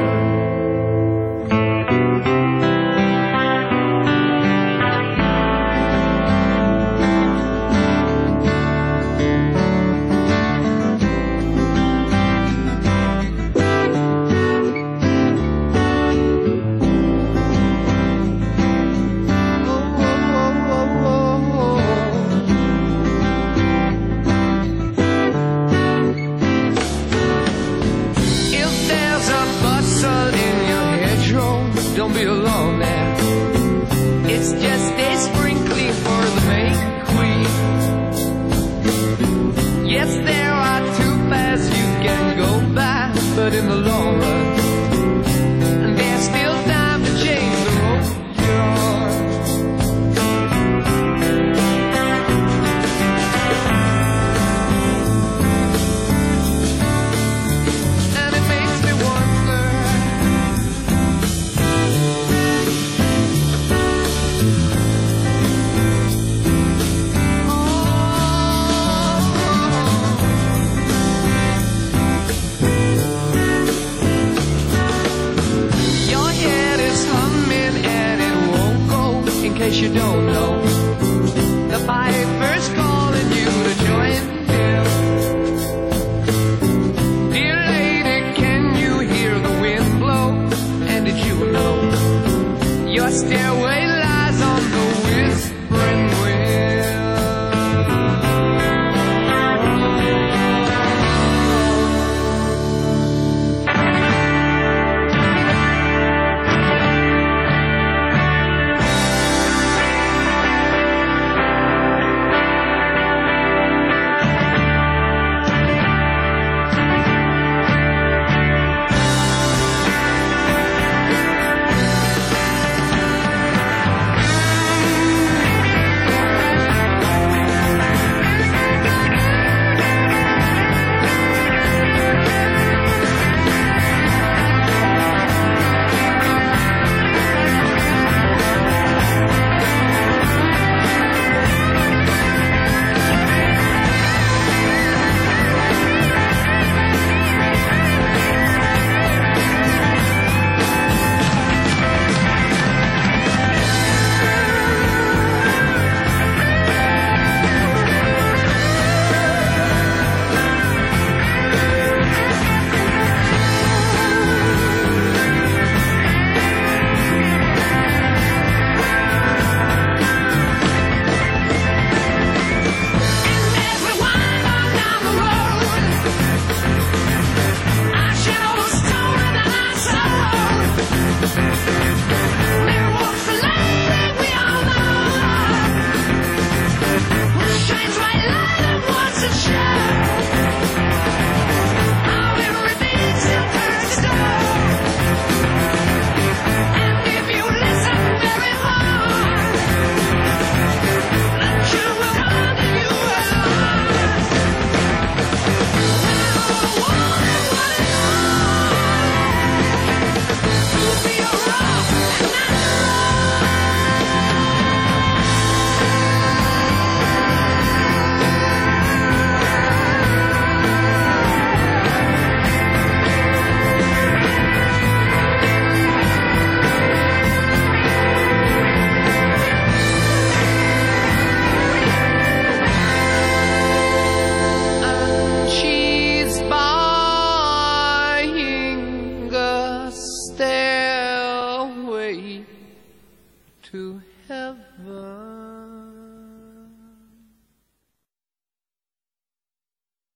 Don't be alone now. It's just a sprinkling for the May Queen. Yes, there are two paths you can go by, but in the long run, there's still time to change the road you're on. And it makes me wonder, in case you don't